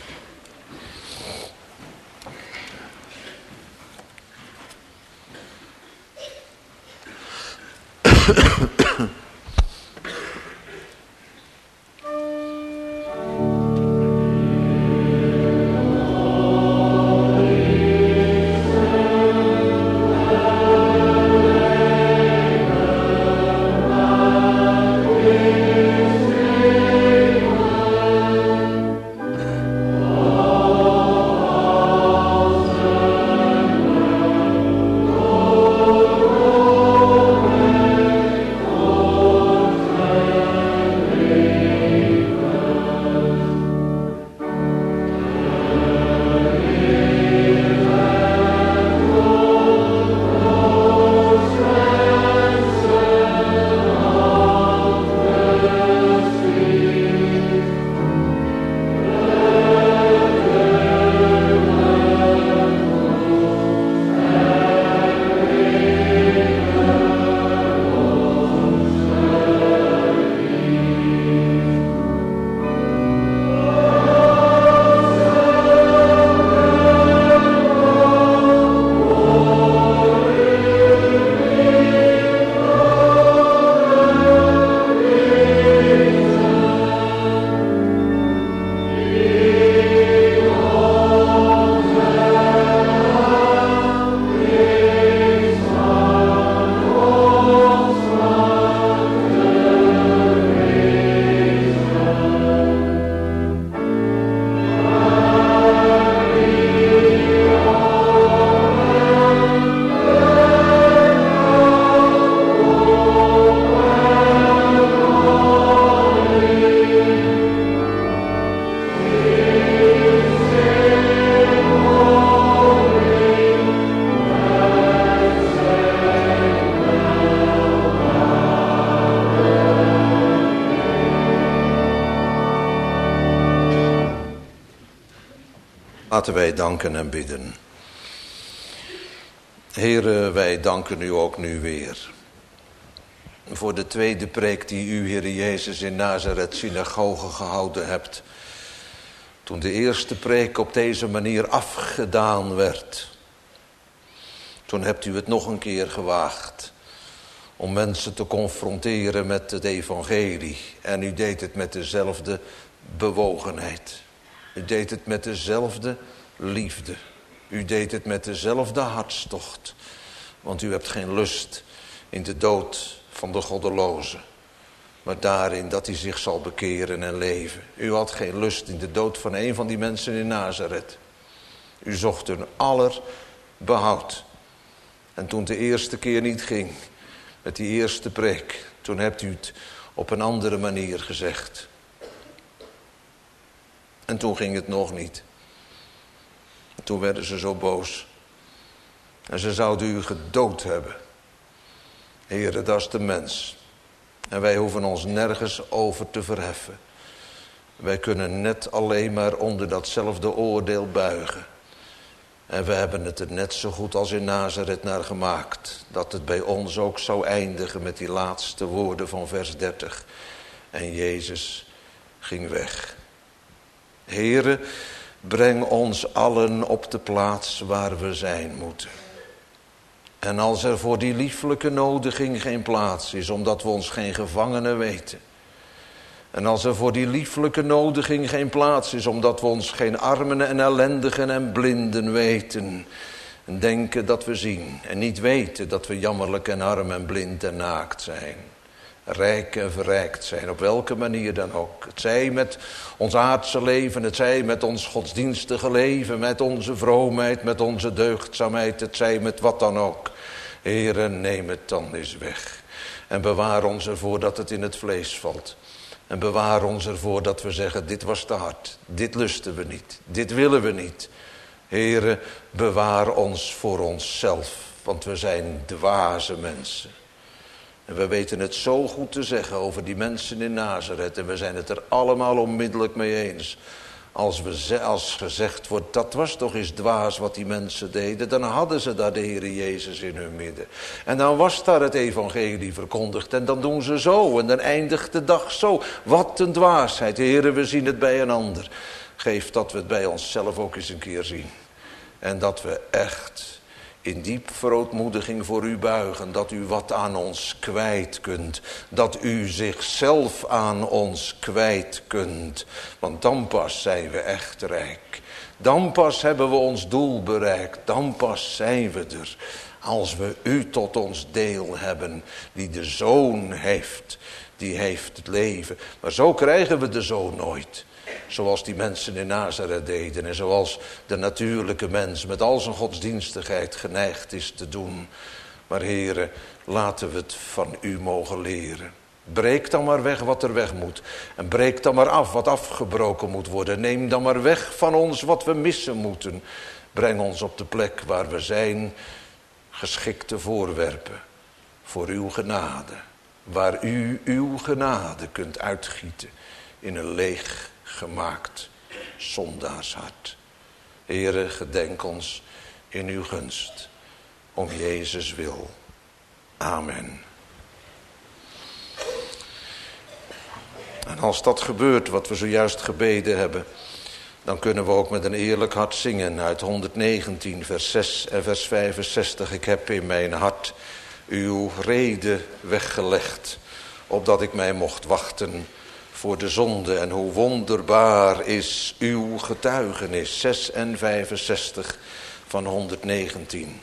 Laten wij danken en bidden. Heere, wij danken u ook nu weer. Voor de tweede preek die u, Heere Jezus, in Nazareth synagoge gehouden hebt. Toen de eerste preek op deze manier afgedaan werd. Toen hebt u het nog een keer gewaagd. Om mensen te confronteren met het evangelie. En u deed het met dezelfde bewogenheid. U deed het met dezelfde liefde. U deed het met dezelfde hartstocht. Want u hebt geen lust in de dood van de goddeloze. Maar daarin dat hij zich zal bekeren en leven. U had geen lust in de dood van een van die mensen in Nazareth. U zocht hun aller behoud. En toen het de eerste keer niet ging, met die eerste preek, toen hebt u het op een andere manier gezegd. En toen ging het nog niet. Toen werden ze zo boos. En ze zouden u gedood hebben. Heere, dat is de mens. En wij hoeven ons nergens over te verheffen. Wij kunnen net alleen maar onder datzelfde oordeel buigen. En we hebben het er net zo goed als in Nazareth naar gemaakt. Dat het bij ons ook zou eindigen met die laatste woorden van vers dertig. En Jezus ging weg. Heere, breng ons allen op de plaats waar we zijn moeten. En als er voor die lieflijke nodiging geen plaats is, omdat we ons geen gevangenen weten. En als er voor die lieflijke nodiging geen plaats is, omdat we ons geen armen en ellendigen en blinden weten. En denken dat we zien en niet weten dat we jammerlijk en arm en blind en naakt zijn. Rijk en verrijkt zijn, op welke manier dan ook. Het zij met ons aardse leven, het zij met ons godsdienstige leven, met onze vroomheid, met onze deugdzaamheid, het zij met wat dan ook. Heere, neem het dan eens weg. En bewaar ons ervoor dat het in het vlees valt. En bewaar ons ervoor dat we zeggen, dit was te hard. Dit lusten we niet. Dit willen we niet. Heere, bewaar ons voor onszelf. Want we zijn dwaze mensen. En we weten het zo goed te zeggen over die mensen in Nazareth. En we zijn het er allemaal onmiddellijk mee eens. Als, we, als gezegd wordt, dat was toch eens dwaas wat die mensen deden. Dan hadden ze daar de Heere Jezus in hun midden. En dan was daar het evangelie verkondigd. En dan doen ze zo. En dan eindigt de dag zo. Wat een dwaasheid. Heere, we zien het bij een ander. Geef dat we het bij onszelf ook eens een keer zien. En dat we echt in diep verootmoediging voor u buigen. Dat u wat aan ons kwijt kunt. Dat u zichzelf aan ons kwijt kunt. Want dan pas zijn we echt rijk. Dan pas hebben we ons doel bereikt. Dan pas zijn we er. Als we u tot ons deel hebben. Die de Zoon heeft. Die heeft het leven. Maar zo krijgen we de Zoon nooit. Zoals die mensen in Nazareth deden. En zoals de natuurlijke mens met al zijn godsdienstigheid geneigd is te doen. Maar Heere, laten we het van u mogen leren. Breek dan maar weg wat er weg moet. En breek dan maar af wat afgebroken moet worden. Neem dan maar weg van ons wat we missen moeten. Breng ons op de plek waar we zijn. Geschikte voorwerpen voor uw genade. Waar u uw genade kunt uitgieten in een leeg gemaakt zondaarshart. Heere, gedenk ons in uw gunst. Om Jezus wil. Amen. En als dat gebeurt wat we zojuist gebeden hebben, dan kunnen we ook met een eerlijk hart zingen uit honderdnegentien vers zes en vers vijfenzestig. Ik heb in mijn hart uw rede weggelegd, opdat ik mij mocht wachten voor de zonde. En hoe wonderbaar is uw getuigenis. zes en vijfenzestig van honderdnegentien.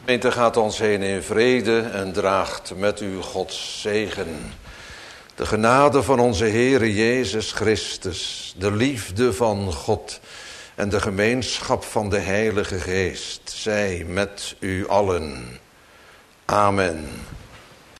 gemeente gaat ons heen in vrede en draagt met u Gods zegen. De genade van onze Heere Jezus Christus, de liefde van God en de gemeenschap van de Heilige Geest zij met u allen. Amen.